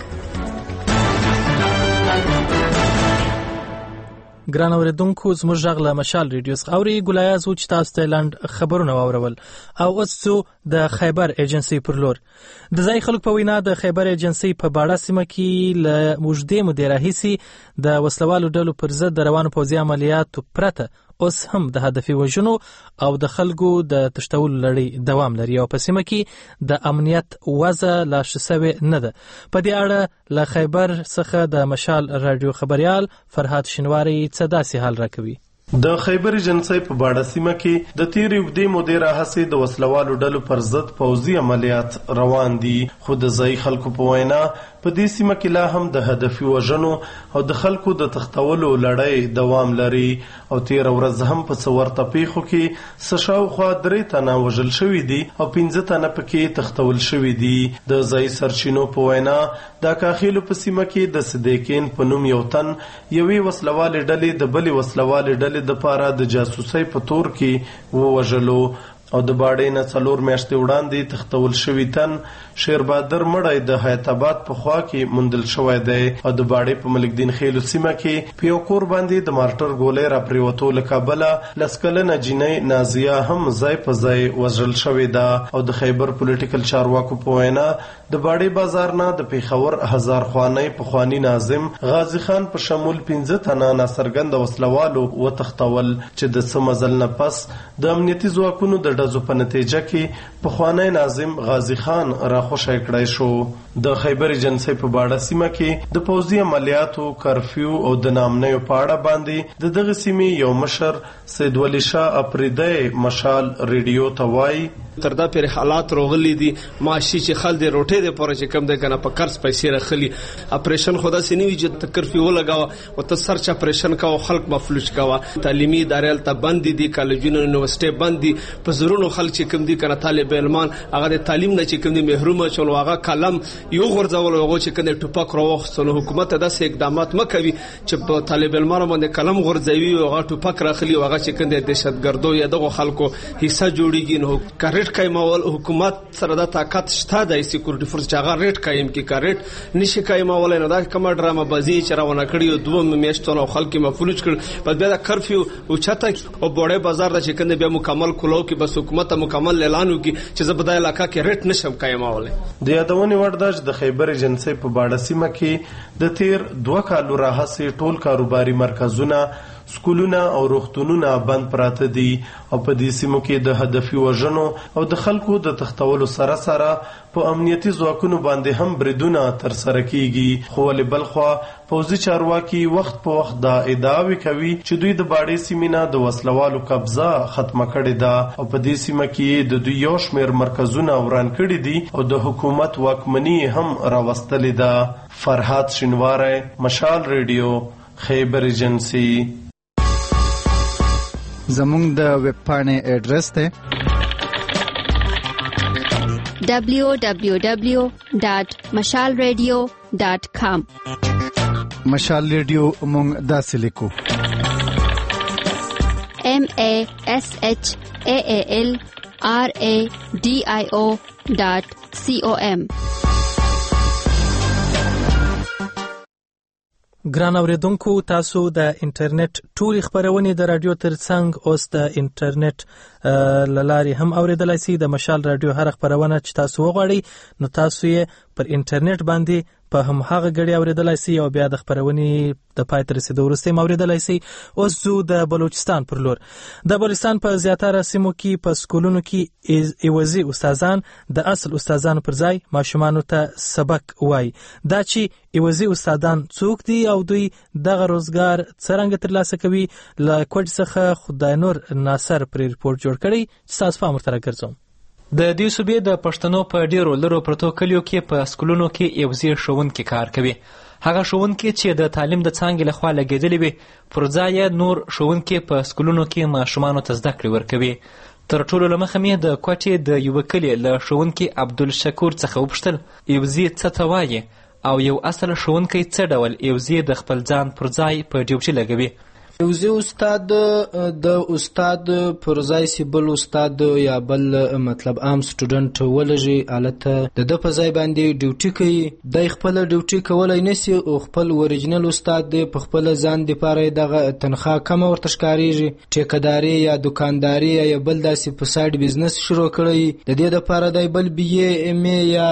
ګران اوریدونکو، زموږ غږ له مشال ریډیو څخه اوري. ګلایاز و چې تاسو ته لنډ خبرونه واورول. او اوس څو د خیبر ایجنسی پر لور. د ځای خلک په وینا د خیبر ایجنسی په باړه سیمه کې له اوږدې مودې راهیسې د وسلوالو ډلو پر ضد د روانو پوځي عملیاتو پرته اوس هم د هدفي وژنو او د خلکو د تښتولو لړۍ دوام لري او په سیمه کې د امنیت وضع لا ښه سوې نه ده. په دې اړه له خیبر څخه د مشال رادیو خبريال فرهاد شینواری څه داسې حال راکوي. د خیبر ایجنسی په باړه سیمه کې د تیر یوګدې مودې راهیسې د وسلوالو ډلو پر ضد پوځي عملیات روان دي، خو د ځای خلکو په وینا په دې سیمه کې لا هم د هدفي وژنو او د خلکو د تښتولو لړۍ دوام لري او تیر ورځ هم په څو ورته پیښو کې څه شاوخوا درې تنه وژل شوي دي او پنځه تنه پکې تښتول شوي دي. د ځای سرچینو په وینا د کاخیلو په سیمه کې د صدیقین په نوم یو تن یوې وسلوالې ډلې د بلې وسلوالې ډلې د پاره د جاسوسۍ په تور کې ووژلو او د باړې نه څلور میاشتې وړاندې تښتول شوي تن شیربادر مړی د حیات آباد په خوا کې موندل شوی دی او د باړې په ملک دین خیلو سیمه کې په یو کور باندې د مارټر ګولۍ راپرېوتو له کابله لس کلنه جینۍ نازیه هم ځای په ځای وژل شوې ده او د خیبر پولیټیکل چارواکو په وینا د باړې بازار نه د پیښور هزار خوانۍ پخواني ناظم غازی خان په شمول پنځه تنه ناڅرګنده وسلوالو وتښتول چې د څه مزل نه پس د امنیتي ځواکونو د ډزو په نتیجه کې پخوانی ناظم غازی خان را خوشی کړای شو. د خیبر ایجنسی په باړه سیمه کې د پوځي عملیاتو، کرفیو او د نامنیو په اړه باندې د دغه سیمې یو مشر سید ولی شاه اپریدی مشال ریډیو ته وایي تر دا پیر حالات روغلی دي معاشي چې خل دې روټې د پوره چې کم ده کنه په قرض پیسې راخلي. اپریشن خدا سي نیوي چې تکرفي ولګاوه او ته سرچ اپریشن کاوه، خلک مفلوج کاوه، تعلیمي ادارې ته بند دي، کالجونو یونیورسيټي بند دي، په زرونو خلک چې کم دي کنه طالب علمان هغه د تعلیم نه چې کم دي محروم شول، هغه کلم یو غرزول هغه چې کنه ټوپک راوخصنه. حکومت داسې اقدامات مکوي چې په طالب علمان باندې کلم غرزوي او هغه ټوپک راخلي او هغه چې کنه دهشتګردو یا دغه خلکو حصہ جوړیږي. نو کارټ کایمول حکومت سره د طاقت شته د سکیورټي فورس چې هغه ریټ قائم کی کارټ نشي کایمول نه دا کومه ډرامه بازی چې راونه کړی او دوه میاشتونو خلک مفلوج کړ. په بیا د کرفیو او چاته او بوړې بازار د چې کنه بیا مکمل کولو کې بس حکومت مکمل اعلان وکي چې زبدا علاقہ کې ریټ نشم کایمول. د یادونې وړ د خیبر ایجنسی په باړه سیمه کې د تیر دوه کالو راهیسې ټول کاروباري مرکزونه، سکولونه او روغتونونه بند پراته دي او په دې سیمو کې د هدفي وژنو او د خلکو د تښتولو سره سره په امنیتي ځواکونو باندې هم بریدونه ترسره کیږي. خو ولې بلخوا پوځي چارواکي وخت په وخت دا ادعاوې کوي چې دوی د باډې سیمې نه د وسلوالو قبضه ختمه کړې ده او په دې سیمه کې د دوی یو شمېر مرکزونه وران کړي دي او د حکومت واکمني هم راوستلې ده. فرهاد شینواری، مشال ریډیو، خیبر ایجنسی. زمونږ د ویب پاڼې ایډرس دی دبلیو دبلیو دبلیو ډاٹ مشال ریډیو ډاٹ کام. مشال ریډیو مونږ داسې لیکو ایم ای ایس ایچ ای ای ایل آر ای ډی آی او ډاٹ سی او ایم. ګران اوریدونکو، تاسو د انټرنیټ ټولې خبرونه د رادیو ترڅنګ اوس د انټرنیټ لارې هم اوریدلای شئ. د مشال رادیو هر خبرونه چې تاسو وغواړئ نو تاسو یې پر انټرنیټ باندې په هم هغه غړي اوریدلای شئ او بیا د خبرونه د پای تر رسیدو وروسته اوریدلای شئ. اوس زو د بلوچستان پر لور. د بلوچستان په زیاتره سیمو کې په سکولونو کې ایوازي استادان د اصل استادانو پر ځای ماشومانو ته سبق وایي. دا چې ایوازي استادان څوک دي او دوی دغه روزګار څنګه ترلاسه کوي، له کوټ څخه خدای نور ناصر پر ریپورت جوړ کړی چې تاسو په امر تر ګرځوم. د دې صوبې د پښتنو په ډیرو لرو پرتو کلیو کې په سکولونو کې ایوازي ښوونکي کار کوي. هغه ښوونکي چې د تعلیم د څانګې لخوا لګېدلي وي پر ځای نور ښوونکي په سکولونو کې ماشومانو ته زده کړې ورکوي. تر ټولو له مخه مې د کوټې د یوه کلي له ښوونکي عبدالشکور څخه وپوښتل ایوازي څه ته وایي او یو اصل ښوونکی څه ډول ایوازي د خپل ځان پر ځای په ډیوټي لګوي. یوزي استاد د استاد پر ځای سی بل استاد یا بل مطلب عام سټوډنټ ولږي الته د د په ځای باندې ډیوټي کوي. د خپل ډیوټي کولای نسی او خپل اوریجنل استاد د په خپل ځان د پاره دغه تنخواه کم ورته ښکاریږي. ټیکداري یا دکانداري یا بل داسې په ساید بزنس شروع کړی. د دې لپاره د بل بی ام یا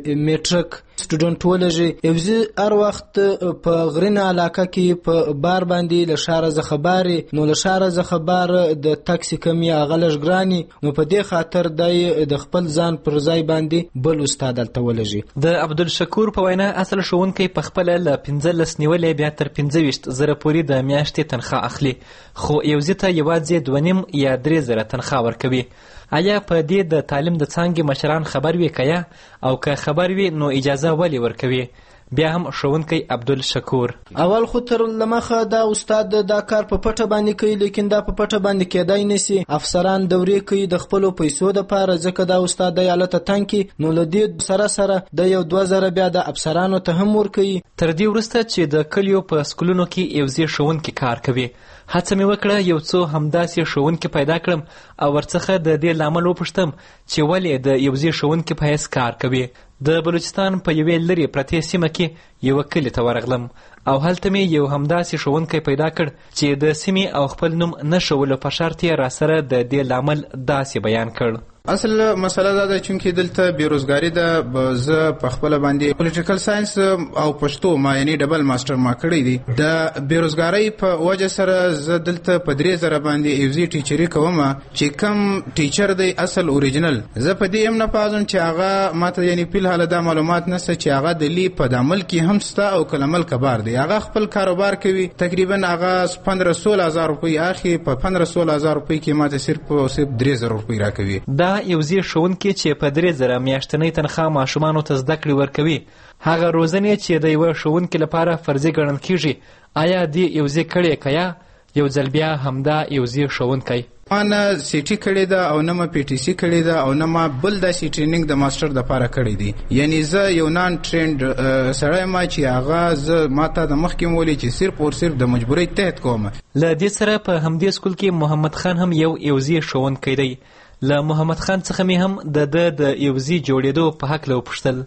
میټرک سټوډنټ ولږي. یوزي هر وخت په غرینه علاقه کې په بار باندې له شهر ز خبري نو له شهر ز خبر د ټاکسي کمی اغلش ګرانی نو په دې خاطر د خپل ځان پر ځای باندې بل استاد الته ولږي. د عبدالشکور په وینا اصل ښوونکی په خپل ل پنځلس نیولې بیا تر پنځه ویشت زره پورې د میاشتې تنخواه اخلي، خو یوزي ته یوازې دوه نیم یا درې زره تنخواه ورکوي. آیا په دې د تعلیم د څانګې مشران خبر وي کیا او که خبر وي نو اجازه ولې ورکوي؟ بیا هم ښوونکی عبدالشکور اول خو تر لمخه دا استاد دا کار په پټه باندې کوي، لیکن دا په پټه باندې کېدای نسی. افسران دورې کوي د خپل پیسو د پاره، ځکه دا استاد د یالته تانکی نو لدی سره سره د یو دوه زره بیا د افسرانو ته هم ور کوي. تر دې وروسته چې د کلیو په سکولونو کې یوزي ښوونکی کار کوي، هڅه مې وکړه یو څو همداسې ښوونکي پیدا کړم او ورڅخه د دې لامل وپوښتم چې ولې د یوزي ښوونکي په حیث کار کوي. د بلوچستان په یوې لرې پرتې سیمه کې یوه کلي ته ورغلم او هلته مې یو همداسې ښوونکی پیدا کړ چې د سیمې او خپل نوم نه ښولو په شرط یې راسره د دې لامل داسې بیان کړ. اصل مسله دا ده چې دلته بیروزګاری ده. زه په خپل باندې پولیټیکل ساينس او پښتو ما یعنی ډبل ماستر ما کړی دی. د بیروزګاری په وجه سره زه دلته په درې زره باندې ایوزي ټیچري کوم چې کم ټیچر دی اصل اوریجنل. زه په دې هم نه پازم چې هغه ماته یعنی په حال دا معلومات نشته چې هغه د لی په عمل کې هم ستا او کلمل کبار دی. هغه خپل کاروبار کوي، تقریبا هغه پندرہ سولہ هزار روپۍ اخی، په پندرہ سولہ هزار روپۍ کې ماته صرف او صرف درې زره روپۍ راکوي. دا یوزي ښوونکي چې په درې زره میاشتنۍ تنخواه ماشومانو ته زده کړې ورکوي، هغه روزنې چې د یوه ښوونکي لپاره فرضي ګڼل کیږي، آیا دې یوزي کړې که یا یو ځل بیا همدا یوزي ښوونکی؟ ما نه سیټي کړې ده او نه ما پی ټي سي کړې ده او نه ما بل داسې ټریننګ د ماستر دپاره کړی دی. یعنی زه یو نان ټرینډ سړی ما چې هغه زه ما ته د مخکې م ولي چې صرف او صرف د مجبورۍ تحت کوم. له دې سره په همدې سکول کې محمد خان هم یو یوزي ښوونکی دی. له محمد خان څخه مې هم د ده د یوزي جوړېدو په هکله وپوښتل.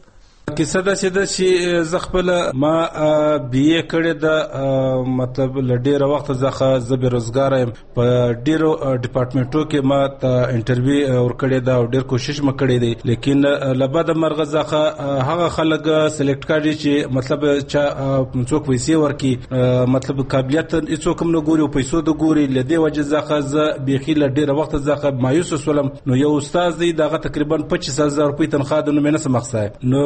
کیسه دا چې د چې ز خپل ما بی ای کړی د مطلب لډیر وخت ځخه ز بیروزګار یم په ډیرو ډپارټمنټو کې ما ته انټرویو ور کړی دا ډیر کوشش م کړی دی لیکن لبد مرغه ځخه هغه خلک سلیکټ کړي چې مطلب چې څوک پیسې ورکي مطلب قابلیت هیڅوک نه ګوري او پیسو د ګوري لدی وجه ځخه ز بيخي لډیر وخت ځخه مایوس سولم نو یو استاد دی دغه تقریبا پچیس هزار روپۍ تنخواه د نو مینه سمخصه نو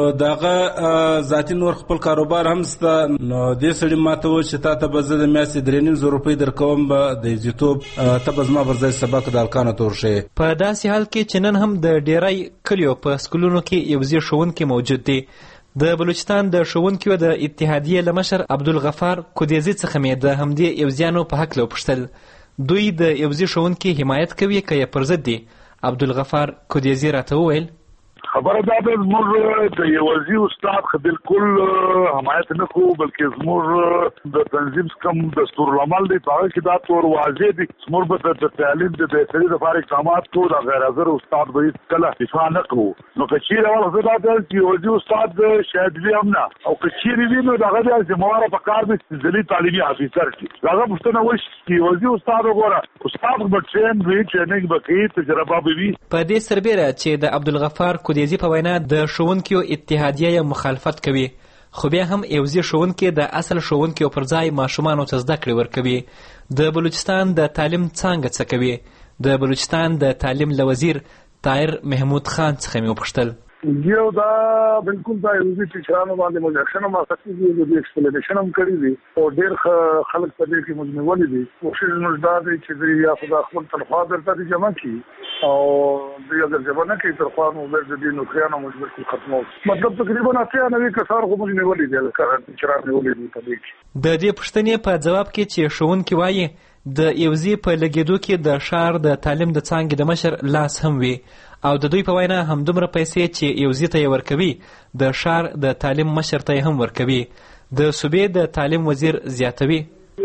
دغه ذاتی نور خپل کاروبار هم ست نو د سړي ماته و چې تا ته بزه د میاسي درې نیم زره روپۍ درکوم به د یوټیوب ته بزما ورځي سبق د الکانه تور شي په داسې حال کې چې نن هم د ډیرای کلیو په سکولونو کې یو ځای ښوونکي موجود دي د بلوچستان د ښوونکیو د اتحادیې لمشر عبدالغفار کودیزي څخه مې د همدې یوزیانو په حق له وپوښتل دوی د یوزي ښوونکي حمایت کوي که یې پر ضد دي عبدالغفار کودیزي راته وویل خبره دا ده زموږ د یوازي استاد خو بالکل حمایت نه کوو بلکې زموږ د تنظیم کم دستورالعمل دی په هغه کې دا طور واضح دي زموږ به د تعلیم د بهترۍ لپاره اقدامات کوو د غیر حاضر استاد به هېڅکله دفاع نه کوو نو که چیرې اول خو دا ده چې یوازي استاد شاید وي هم نه او که چیرې وي نو د هغه بیا ذمهواره په کار دی چې ځلي تعلیمي افیسر شي د هغه پوښتنه وشي چې یوازي استاد وګوره استاد به ټرین وي ټریننګ به کوي تجربه به وي په دې سربیره چې د عبدالغفار کودیزي په وینا د ښوونکیو اتحادیه مخالفت کوي خو بیا هم یوزي ښوونکي د اصل ښوونکیو پر ځای ماشومانو ته زده کړې ورکوي د بلوچستان د تعلیم څانګه څه کوي د بلوچستان د تعلیم له وزیر طاهر محمود خان څخه مې وپوښتل یو دا بالکل دا یوزي ټیچرانو باندې موږ اکشن ما سکتی دی د ایکسپلینیشن هم کړی دی او ډیر خلک په دې کې موږ نیولې دي کوشش موږ دا دی چې یا خدای خپل تنخواه درته جمع کړي او د یو ځل جمع نه کړي تنخواه نو د دې نو خیانه موږ بالکل ختمو مطلب تقریبا اته نوي کسان خو موږ نیولې دي کار ټیچران نیولې دي په دې کې د دې پوښتنې په جواب کې چې ښوونکي وایي د یوزي په لګیدو کې د شار د تعلیم د څانګې د مشر لاس هم وي او د دوی په وینا همدومره پیسې چې یوزي ته یې ورکوي د شار د تعلیم مشر ته یې هم ورکوي د صوبې د تعلیم وزیر زیاتوي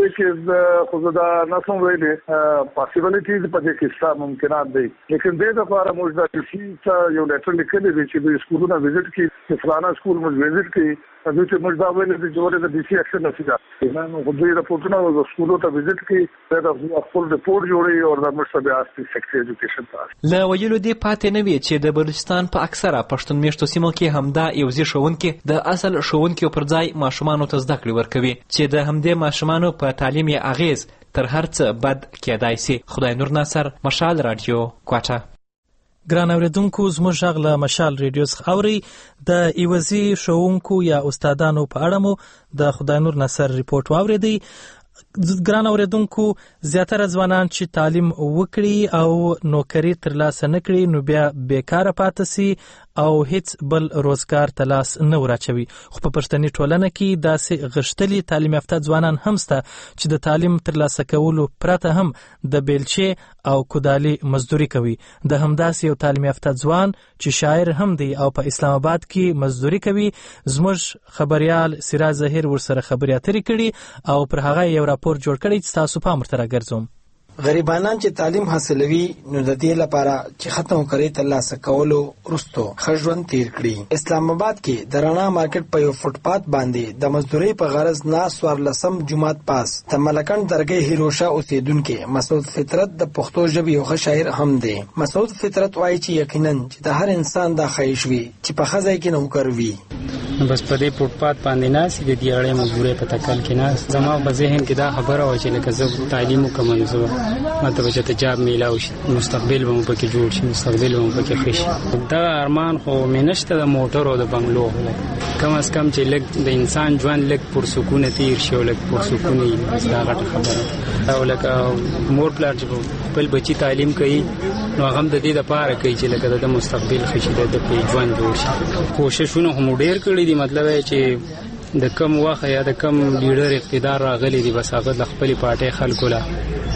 چې خو دا ناسم ویلې پاسیبلیټیز په دې کې څه ممکنات دي لیکن دې لپاره موږ د چې یو لیټر لیکلی دی چې د سکولونو وزټ کې فلانه سکول موږ وزټ کې دوی ته موږ دا ویلې چې جوړه د ډي سي اکشن نشي دا نو دوی راپورټونه د سکولونو ته وزټ کې دا خپل ریپورت جوړي او د مشربه اساسي سیکټري ایجوکیشن ته له ویلو دی پاتې نه وي چې د بلوچستان په اکثره پښتون میشتو سیمو کې همدا یوزي ښوونکي د اصل ښوونکیو پر ځای ماشومانو ته زده کړې ورکوي چې د همدې ماشومانو په تعلیم یې اغیز تر هر څه بد کېدای سي خدای نور ناصر مشال رادیو کوټه ګران اوریدونکو زموږ غږ له مشال ریډیو څخه اورئ د ایوزي ښوونکو یا استادانو په اړه مو د خدای نور ناصر ریپورت واورېدی ګران اوریدونکو زیاتره ځوانان چې تعلیم وکړي او نوکری ترلاسه نه کړي نو بیا بیکاره پاتې سي او هیڅ بل روزګار ته لاس نه وراچوي خو په پښتني ټولنه کې داسې غښتلي تعلیم یافته ځوانان هم شته چې د تعلیم ترلاسه کولو پرته هم د بیلچې او کودالي مزدوري کوي د همداسې یو تعلیم یافته ځوان چې شاعر هم دی او په اسلام آباد کې مزدوري کوي زموږ خبريال سراج ظاهر ورسره خبرې اترې کړي او پر هغه یو راپور جوړ کړی چې تاسو په امر تر راګرځوم غریبانان چې تعلیم حاصلوي نو د دې لپاره چې ختم کړي ترلاسه کولو وروسته ښه ژوند تیر کړي اسلام آباد کې د رڼا مارکیټ په یو فوټپات باندې د مزدورۍ په غرض ناس څوارلسم جمعات پاس د ملکن درګۍ هیروشا اوسیدونکي مسعود فطرت د پښتو ژبې یو ښه شاعر هم دی مسعود فطرت وایي چې یقینا چې د هر انسان دا خواهش وي چې په ښه ځای کې نوکر وي بس په دې فوټپات باندې ناس د دې اړې مزدورۍ په تکل کې ناس زما په ذهن کې دا خبره و چې لکه زه تعلیم وکم نو ماته به چې جاب میلاو شي مستقبل به مو پکې جوړ شي مستقبل به مو پکې ښه شي دا ارمان خو مې نشته د موټر او د بنګلو کم از کم چې لږ د انسان ژوند لږ پرسکونه تیر شي او لږ پرسکونه وي دا غټه خبره او لکه مور پلار چې خپل بچي تعلیم کوي نو هغه هم د دې دپاره کوي چې لکه د مستقبل ښه شي د پې ژوند جوړ شي کوششونه خو مو ډېر کړي دي مطلب چې د کم وخت یا د کم لیډر اقتدار راغلی دی بس هغه د خپلې پارټۍ خلکو له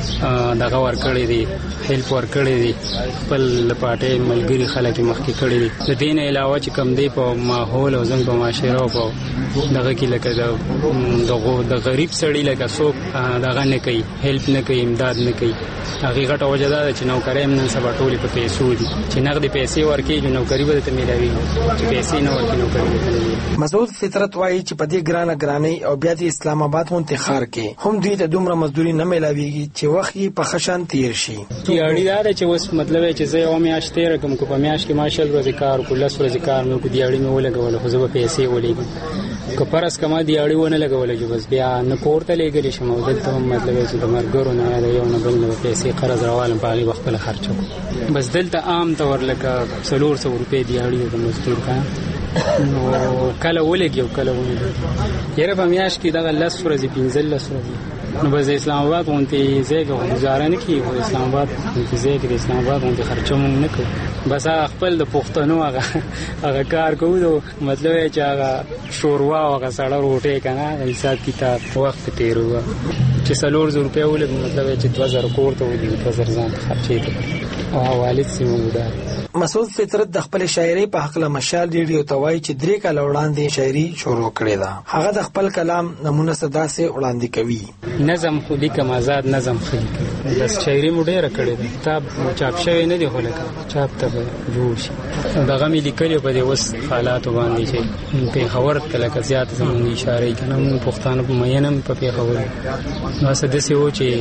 دغه ورکړې دي هیلپ ورکړې دي خپل پارټي ملګری خلک مخکې کړي دي. د دې نه علاوه چې کم دی په ماحول او زنګ په معاشره او دغه کې لکه دغه د غریب سړی لکه څوک دغه نه کوي، هیلپ نه کوي، امداد نه کوي. هغه غټه وجه ده چې نوکرۍ هم نن سبا ټولې په پیسو دي، چې نغدي پیسې ورکړي نوکري به ته ملوي، چې پیسې نه ورکړي نوکري به نه. مسعود فطرت وایي چې په دې ګرانه ګرانۍ او بیا د اسلام آباد غونډه خار کې هم دوی ته دومره مزدوري نه ملاويږي چې وخت یې په خشن تیر شي. کی اړی دا چې اوس مطلب چې زه یو میاشت تیر کوم کو په میاشت کې ماشال ورځې کار کو لس ورځې کار مې کو دی اړی مې ولګول خو زه به پیسې ولېږم که پرس کما دی اړی ونه لګول چې بس بیا نه کوړته لګلی شم او دلته هم مطلب چې د مرګرو نه یاد یو نه بل نه پیسې قرض راوالم په هغه وخت له خرچو بس دلته عام تور لکه څلور سو روپۍ دی اړی د مزدور کا نو کله ولګي او کله ولګي یره په میاشت کې دغه لس ورځې پنځل لس ورځې نو بس اسلام آباد غونډه زیګه گزاره نه کیږي. اسلام آباد غونډه زیګه اسلام آباد غونډه خرچه مونږ نه کوو، بس خپل د پښتنو هغه هغه کار کوو. مطلب چې هغه شوروا او هغه سړی روټي کنه حساب کتاب وخت تیرو چې څلور زره روپۍ ولګ مطلب چې دوه زره کوړه ولګي دوه زره ځان خرچې کړ او والد سیمه ودار. مسعود فطرت د خپل شاعري په حق له مشال ریډیو توای چې درې کال وړاندې شاعري شروع کړې ده. هغه د خپل کلام نمونه صدا سه وړاندې کوي. نظم خو لیکم آزاد نظم خو بس شاعري مو ډیره کړې ده، کتاب چاپ شوی نه دی خو لکه چاپ ته جوړ شي. دغه مې لیکلي په دې وس حالات باندې چې په خبر کله که زیات زموږ اشاره کنه مو پښتانه په مینم په خبر نو سده سه و چې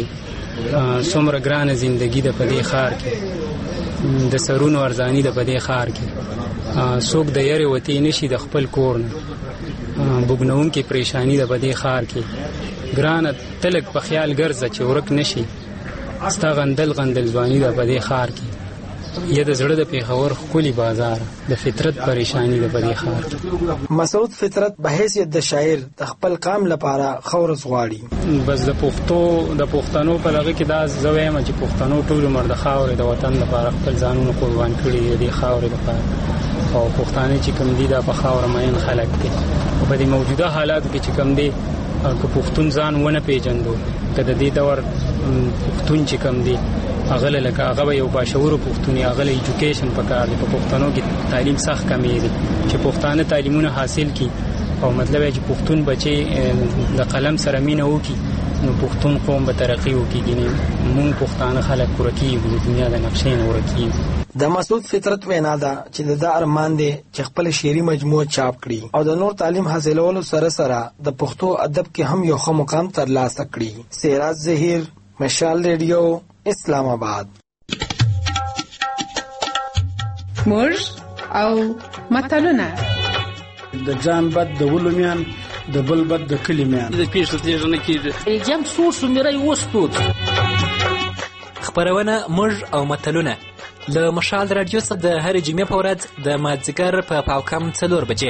څومره ګرانه ژوندۍ ده په دې خار کې، د سرونو ارزانی د پدې خار کې څوک د یری وتی نشي د خپل کور نه بوګنون کې پریشانی د پدې خار کې ګرانه تلک په خیال ګرځه چې ورک نشي ستا غندل غندل ځواني د پدې خار کې یا د زړه د پیښور خولي بازار د فطرت پریشانی د پدې خار کې. مسعود فطرت به حیثیت د شاعر د خپل قام لپاره خورز غواړي. بس د پښتو د پښتنو په لغه کې دا زویم چې پښتنو ټول مرد خاور د وطن لپاره خپل ځانونه قربان کړي دي خاور لپاره او پښتانه چې کوم دي د په خاور ماین خلک دي په دې موجوده حالاتو کې چې کوم دي که پښتون ځان ونه پیژندو کله دې دور پښتون چې کوم دي اغله لکه هغه یو باشعور پښتوني اغله ایجوکیشن پکار دی په پښتنو کې تعلیم سخت کمی دي چې پښتانه تعلیمونه حاصل کړي او مطلب چې پښتون بچي د قلم سره مینه وکړي نو پښتون قوم به ترقی وکړي. موږ پښتانه خلک ورکی د دنیا د نقشې نه ورکی. د مسعود فطرت وینا ده چې د ارمان دي چې خپل شعري مجموعه چاپ کړي او د نور تعلیم حاصلولو سره سره د پښتو ادب کې هم یو ښه مقام ترلاسه کړي. سراج ظهیر، مشال ریډیو، اسلام آباد. موږ او متلونه د ځان بد د ولومیان د بل بد د کلمیان د پیښو تیژنه کیږي الجام سور سمری وستود. خبرونه موږ او متلونه له مشال رادیو څخه د هر جمعې په ورځ د مازدیګر په پاوکم څلور بجې.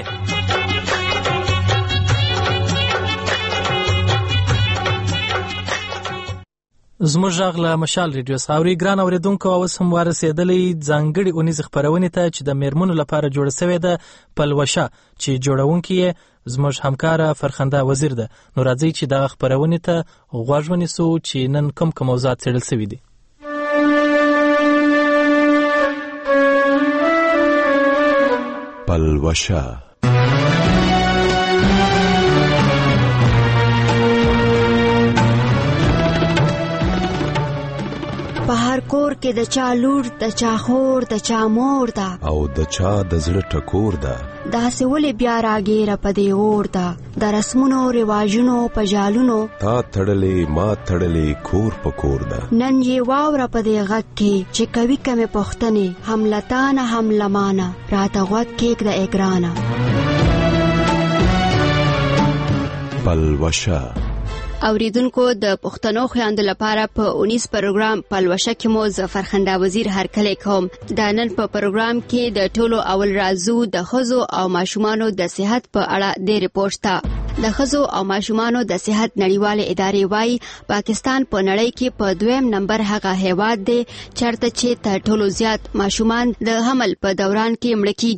زموږ غږ له مشال ریډیو څخه اوري. ګران اوریدونکو اوس هم ورسېدلې ځانګړي اونیز خبرونه ته چې د میرمنو لپاره جوړ شوې ده پلوشه چې جوړونکي یې زموږ همکاره فرخنده وزیر ده. نو راځي چې دغه خبرونه ته غوږ ونیسو چې نن کوم کوم موضوعات څېړل شوي دي. پلوشه په هر کور کې د چا لور د چا خور د چا مور ده او د چا د زړه ټکور ده داسې ولې بیا راګیره په دې اور ده د رسمونو رواجونو په جالونو تا تړلې ما تړلې کور په کور ده نن یې واوره په دې غږ کې چې کوي کمې پوښتنې هم لتانه هم لمانه راته غوږ کېږده ای ګرانه. پلوشه اوریدونکو د پښتنو خویندو لپاره په اونیس پروګرام پلوشه کې مو ظفرخنده وزیر هرکلی کوم. د نن په پروګرام کې د ټولو اول رازو د ښځو او ماشومانو د صحت په اړه د ریپورت ته. د ښځو او ماشومانو د صحت نړیواله ادارې وايي پاکستان په نړۍ کې په دویم نمبر هغه هیواد دی چېرته چې تر ټولو زیات ماشومان د حمل په دوران کې مړه کیږي.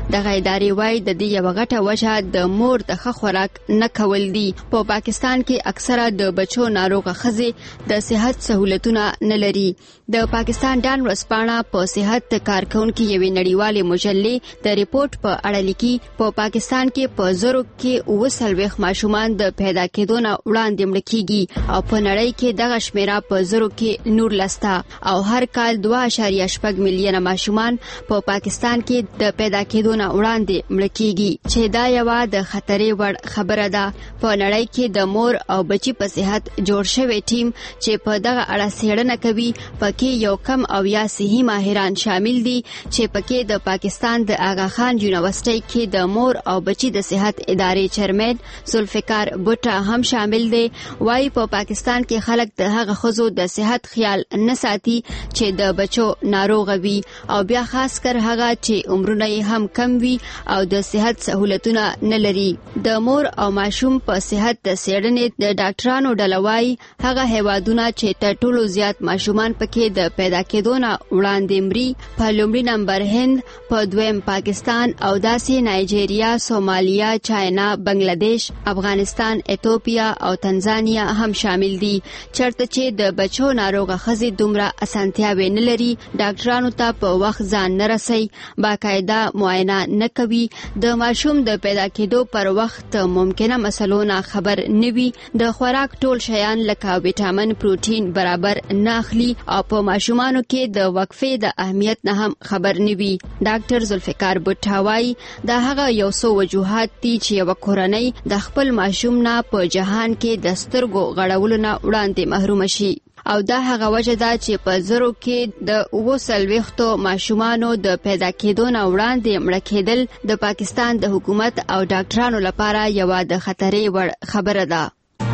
دغه ادارې وایي د دې یو غټه وجه د مور د ښه خوراک نه کول دي. په پاکستان کې اکثره د بچو ناروغه ښځې د صحت سہولتونه نه لري. د پاکستان ډان ورځپاڼه په صحت کارکونکو یوې نړیوالې مجلې د ریپورت په اړه لیکي په پاکستان کې په زرو کې اوه څلوېښت ماشومان د پیدا کېدو نه وړاندې مړه کیږي او په نړۍ کې دغه شمیره په زرو کې نور لسته او هر کال دوه اعشاریه شپږ میلیونه ماشومان په پاکستان کې د پیدا کېدو نه وړاندې مړه کیږي چې دا یو د خطرې وړ خبره ده. په نړۍ کې د مور او بچي په صحت جوړ شوی ټیم چې په دغه اړه څېړنه کوي پکې یو کم او یا صحي ماهران شامل دي چې پکې د پاکستان د آغا خان یونیورسيټي کې د مور او بچي د صحت ادارې چیرمن ذوالفقار بوټا هم شامل دي. وايي په پاکستان کې خلک د هغه ښځو د صحت خیال نه ساتي چې د بچو ناروغ وي او بیا خاص کر هغه چې عمرونه هم کم وي او د صحت سہولتونه نه لري. د مور او ماشوم په صحت د څېړنې د ډاکټرانو ډله وايي هغه هیوادونه چې تر ټولو زیات ماشومان پکې د پیدا کېدو نه وړاندې مري په لومړي نمبر هند، په دویم پاکستان او داسې نایجیریا، سومالیا، چاینا، بنگلاديش، افغانستان، ایتوپیا او تنزانیا هم شامل دي. چرته چې د بچو ناروغه ښځې دومره اسانتیاوې نه لري، ډاکټرانو ته په وخت ځان نه رسي، باقاعده معاینه نه کوي، د ماشوم د پیدا کېدو پر وخت ممکنه مسلو نه خبر نه وي، د خوراک ټول شیان لکه ویټامین، پروتین برابر نه اخلي او په ماشومانو کې د وقفې د اهمیت نه هم خبر نه وي. ډاکټر ذوالفقار بوټا وايي دا هغه یو څو وجوهات دي چې یو کورنۍ د خپل ماشوم نه په جهان کې د سترګو غړولو نه وړاندې محروم شي او دا هغه وجه ده چې په زرو کې د اوه څلوېښتو ماشومانو د پیدا کېدو نه وړاندې مړه کېدل د پاکستان د حکومت او ډاکټرانو لپاره یوه د خطرې وړ خبره ده.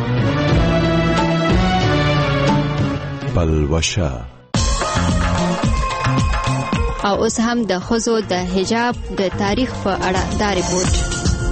پلوشه او اوس هم د ښځو د حجاب د تاریخ په اړه دا ریپورت.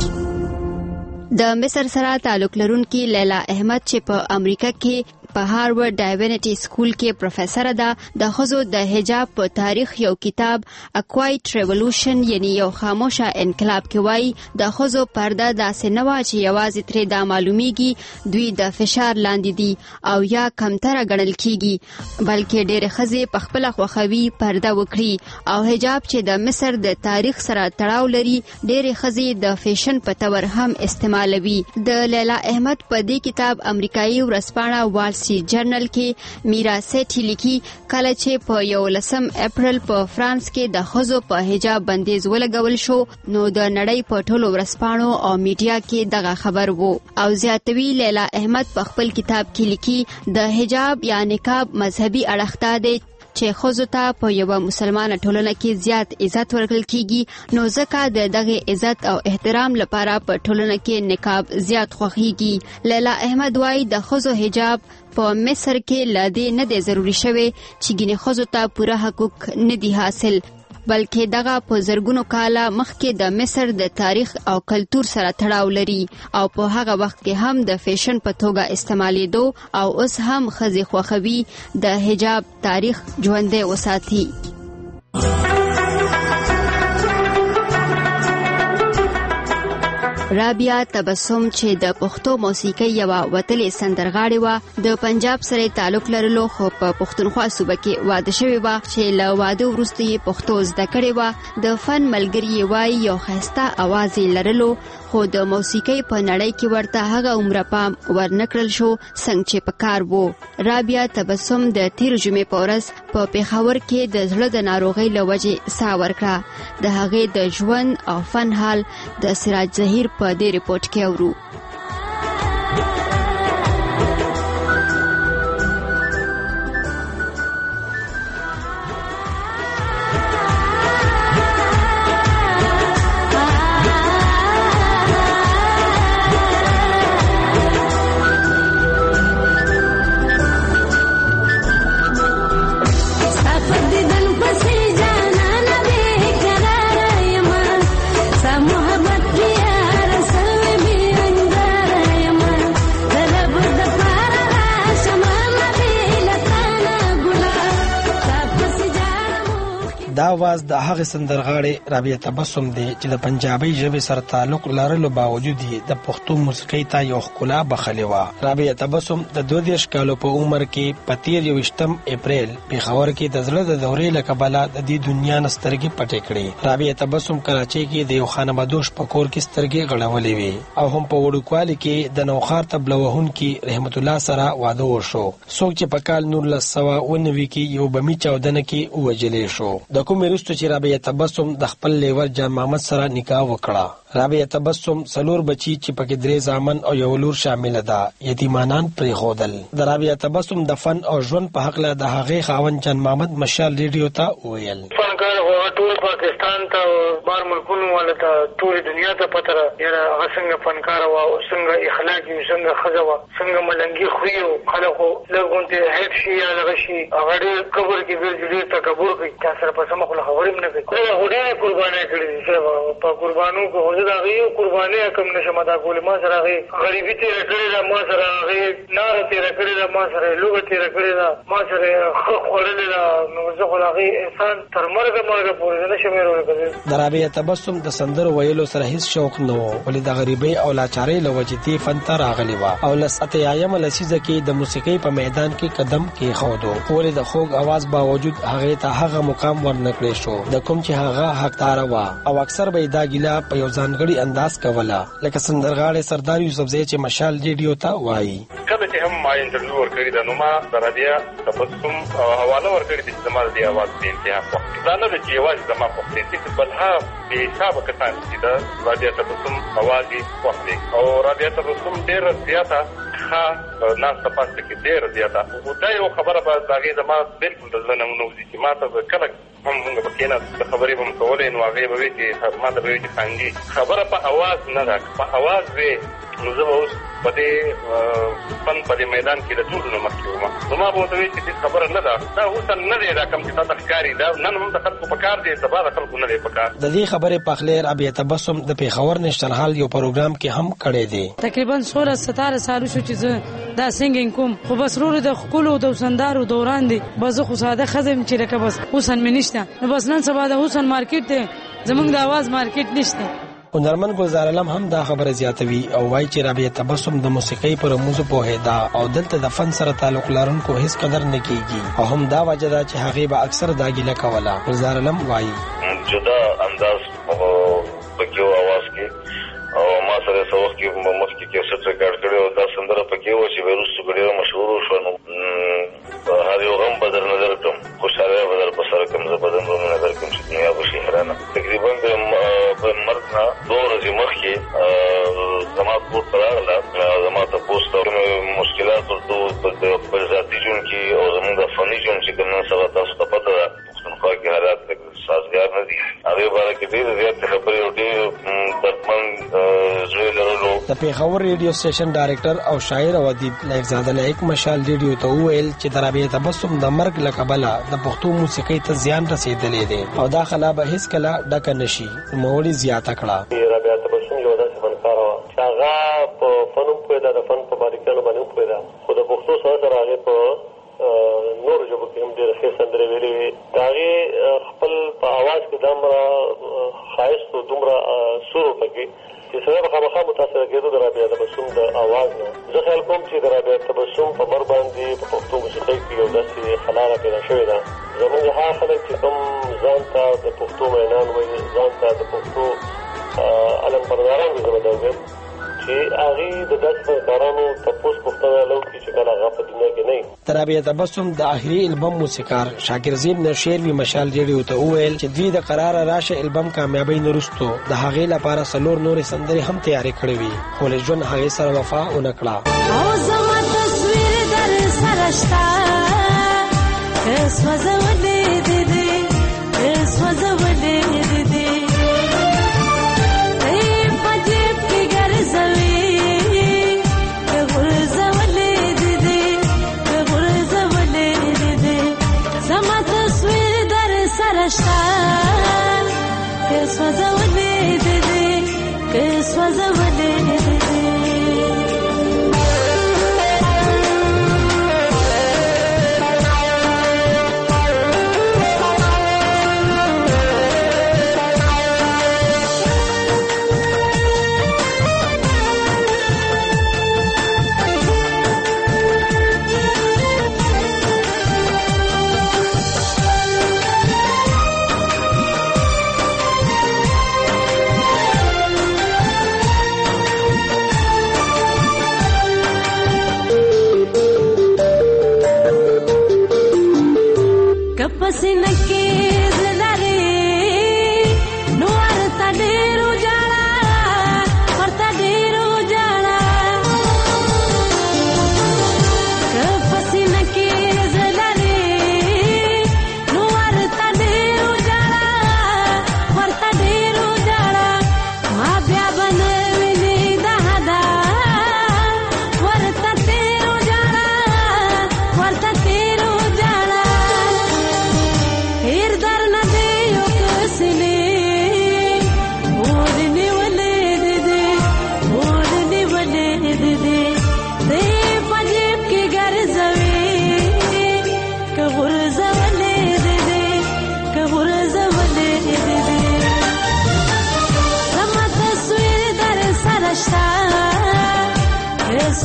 د مصر سره تعلق لرونکي لیلا احمد چې په امریکا کې په هارورډ ډایونټي سکول کې پروفیسور ده د ښځو د حجاب په تاریخ یو کتاب اکوایټ ریولوشن یعنی یو خاموشه انقلاب کې وایي د ښځو پرده داسې نه وه چې یوازې ترې دا معلومیږي دوی د فشار لاندې دي او یا کمتره ګڼل کیږي بلکې ډېرې ښځې په خپله خوښوي پرده وکړي او حجاب چې د مصر د تاریخ سره تړاو لري ډېرې ښځې د فیشن په تور هم استعمالوي. د لیلا احمد په دې کتاب امریکایي ورځپاڼه وال سټریټ جرنل کې میرا سیټي لیکي کله چې په یولسم اپریل په فرانس کې د ښځو په حجاب بندیز ولګول شو نو د نړۍ په ټولو ورځپاڼو او میډیا کې دغه خبر وو او زیاتوي لیلا احمد په خپل کتاب کې لیکي د حجاب یا نقاب مذهبي اړخته دی چې ښځو ته په یوه مسلمانه ټولنه کې زیات عزت ورکړل کیږي نو ځکه د دغه عزت او احترام لپاره په ټولنه کې نقاب زیات خوښیږي. لیلا احمد وايي د ښځو حجاب په مصر کې لا دې نه دی ضروري شوی چې ګینې ښځو ته پوره حقوق نه دي حاصل بلکې دغه په زرګونو کاله مخکې د مصر د تاریخ او کلتور سره تړاو لري او په هغه وخت کې هم د فیشن په توګه استعمالیدو او اوس هم ښځې خوښوي د حجاب تاریخ ژوندی وساتي. رابعه تبسم چې د پښتو موسیقۍ یوه وتلې سندرغاړې وه د پنجاب سره تعلق لرلو خو په پښتونخوا صوبه کې واده شوې وه چې له واده وروسته یې پښتو زده کړې وه. د فن ملګري یې وایي یو ښایسته اواز یې لرلو خو د موسیقۍ په نړۍ کې ورته هغه عمره پام ورنکړل شو څنګه چې په کار وو. رابعه تبسم د تیر جمعې په ورځ په پیښور کې د زړه د ناروغۍ له وجې ساه ورکړه. د هغې د ژوند او فن حال د سراج ظهیر په دې ریپورت کې اورو. محبت کیا رسل میں اندر اواز د هغه سندرغاړي رابعه تبسم دی چې د پنجابي ژبې سره تعلق لرلو باوجود د پښتو موسیقۍ ته یو ښکلا بخښلې وه. رابعه تبسم د دوه دېرش کالو په عمر کې په تېر یوویشتم اپریل پېښور کې د زړه د دورې له کبله د دې دنیا نه سترګې پټې کړې. رابعه تبسم کراچۍ کې د یو خانمادوش په کور کې سترګې غړولې وې او هم په وړوکوالي کې د نوښار طبله وهونکي رحمت الله سره واده وشو. څوک چې په کال نولس سوه اوه نوي کې یو بمي چاودنه کې ووژلې شو. د کومې وروسته چې رابعه تبسم د خپل لیور جان محمد سره نکاح وکړه. رابعه تبسم څلور بچي چې پکې درې زامن او یو لور شامل ده یتیمانان پرېښودل. د رابعه تبسم د فن او ژوند په هکله د هغې خاوند جان محمد مشال ریډیو ته وویل فنکار ټول پاکستان ته بار ملکونو والا ته ټولې دنیا ته پته ده یاره هغه څنګه فنکاره وه او څنګه اخلاق وي څنګه ښځه وه څنګه ملنګي خوی و خلک خو لږ غوندې هیټ شي یا دغه شي هغه ډېر قبر کې ګرځي ډېر تکبر کوي چا سره په سمه خوله خبرې هم نه کوي. خو ډېرې قربانۍ کړې دي صاحب په قربانو کې خو زه د هغې یو قربانۍ کم نه شم ادا کولی. ما سره هغې غریبي تېره کړې ده ما سره هغې ناره تېره کړې ده ما سره یې لوږه تېره کړې ده ما سره یې ښه خوړلې ده نو زه خو د هغې احسان تر مرګه مرګه پورې زه نه شم هېرولی. د رابعه تبسم د سندرو ویلو سره هیڅ شوق نه و ولې د غریبۍ او لاچارۍ له وجې دې فن ته راغلې وه او لس اتیایمه لسیزه کې د موسیقۍ په میدان کې قدم کېښودو ولې د خوږ اواز باوجود هغې ته هغه مقام ورنکړی شو د کوم چې هغه حقداره وه او اکثر به یې دا ګیله په یو ځانګړي انداز کوله لکه سندرغاړی سردار یوسفزی چې مشال ریډیو ته وایي کله چې هم ما انټرویو ورکړې ده نو ما د رابعه تبسم حواله ورکړې ده چې زما د دې اواز د انتها خوښ دی. دا نه ده چې یوازې زما خوښ دی بل ها بې حسابه کسان چې د رابعه تبسم اواز یې خوښ دی او رابعه تبسم ډېره زیاته ښه ناسته پاسته کې ډېره زیاته خو دا یو خبره به د هغې زما بلکل د زړه نه ونوځي چې ما ته به کله هم مونږ به کېناست د خبرې به م کولې نو هغې به وې چې ما ته به وې چې خانګي خبره په اواز نه ده په اواز وې نو زه به اوس په دې فن په دې میدان کې د ټولو نه مخکې وم نو ما به ورته ویل چې دې خبره نه ده دا اوس نه دی دا کوم چې تا ته ښکاري دا نن هم د خلکو په کار دی سبا د خلکو نه دی په کار. د دې خبرې پخلی رابعه تبسم د پېښور نیشنل هال یو پروګرام کې هم کړی دی. تقریبا سوله ستاره سالو شو چې زه دا سنګینګ کوم خو بس ورو د ښکلو د سندارو دوران دی بس زه خو ساده ښځه یم چې لکه بس حسن مې نشته نو بس نن سبا د حسن مارکیټ دی زموږ د اواز مارکیټ نشته. هنرمند ګلزار علم هم دا خبره زیاتوي او وایي چې رابعه تبسم د موسیقۍ پر رموزو پوهېده او دلته د فن سره تعلق لرونکو هیڅ قدر نه کیږي او هم دا وجه ده چې هغې به اکثر دا ګیله کوله. ګلزار علم وایي جدا انداز پکې و اواز کې او ما سره څه وخت کې مخکې کیسټ ریکارډ کړی او دا سندره پکې وه چې وروسته به ډېره مشهور وشوه نو هر یو غم به در نه درکړم خوشحالۍ به در په سره کړم زه به دومره مینه درکړم چې دنیا به شي حیرانه. تقریبا د مرګ نه دوه ورځې مخکې زما کور ته راغله زما تپوس ته کومې مشکلات ورته د خپل ذاتي ژوند کې او زموږ د فني ژوند چې کوم نن سبا تاسو ته پته ده پښتونخوا کې حالات لږ سازګار نه دي هغې باره کې ډېرې زیاتې خبرې او ډېر دردمند زړه لرلو. د پېښور ریډیو سټیشن ډایرکټر او شاعر او ادیب لایقزاده لایق مشال ریډیو ته وویل چې د رابعه تبسم د مرګ له کبله د پښتو موسیقۍ ته زیان رسېدلی دی او دا خلا به هېڅکله ډکه نه شي. نوموړي زیاته کړه رابعه تبسم یوه داسې فنکاره وه چې هغه په فن هم پوهېده د فن په باریکیانو باندې هم پوهېده خو د پښتو سره سره هغې په نورو ژبو کې هم ډېرې ښې سندرې ویلې وې د هغې خپل په اواز کې دومره ښایست و دومره سور و پکې چې سړی به خامخا متاثره کېدو د رابعه تبسم د اواز نه. زه خیال کوم چې د رابعه تبسم په بر باندې په پښتو موسیقۍ کې یو داسې خلاله پیدا شوې ده. زموږ هغه خلک چې کوم ځان ته د پښتو مینان وایي ځان ته د پښتو علمبرداران دي زه به دا ووایم چې هغې د داسې فنکارانو تپوس پوښتنه له وکړي چې کله هغه په دنیا کې نه وي. د رابعه تبسم د آخري البم موسیقار شاکر زیب نشیروي مشال ریډیو ته وویل چې دوی د قراره راشه البم کامیابۍ نه وروستو د هغې لپاره څلور نورې سندرې هم تیارې کړې وي خو له ژوند هغې سره وفا ونه کړه. او زما تصویر در سره شته سوځولې دې دې سوځولې دې دې Kiss was a windy day, kiss was a windy day.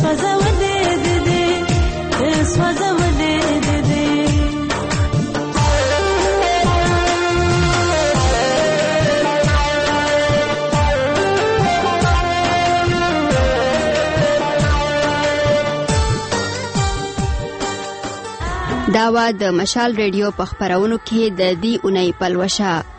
سوځولې دې دې سوځولې دې دې دا وا د مشال ریډیو په خبرونو کې د دې اونۍ پلوشه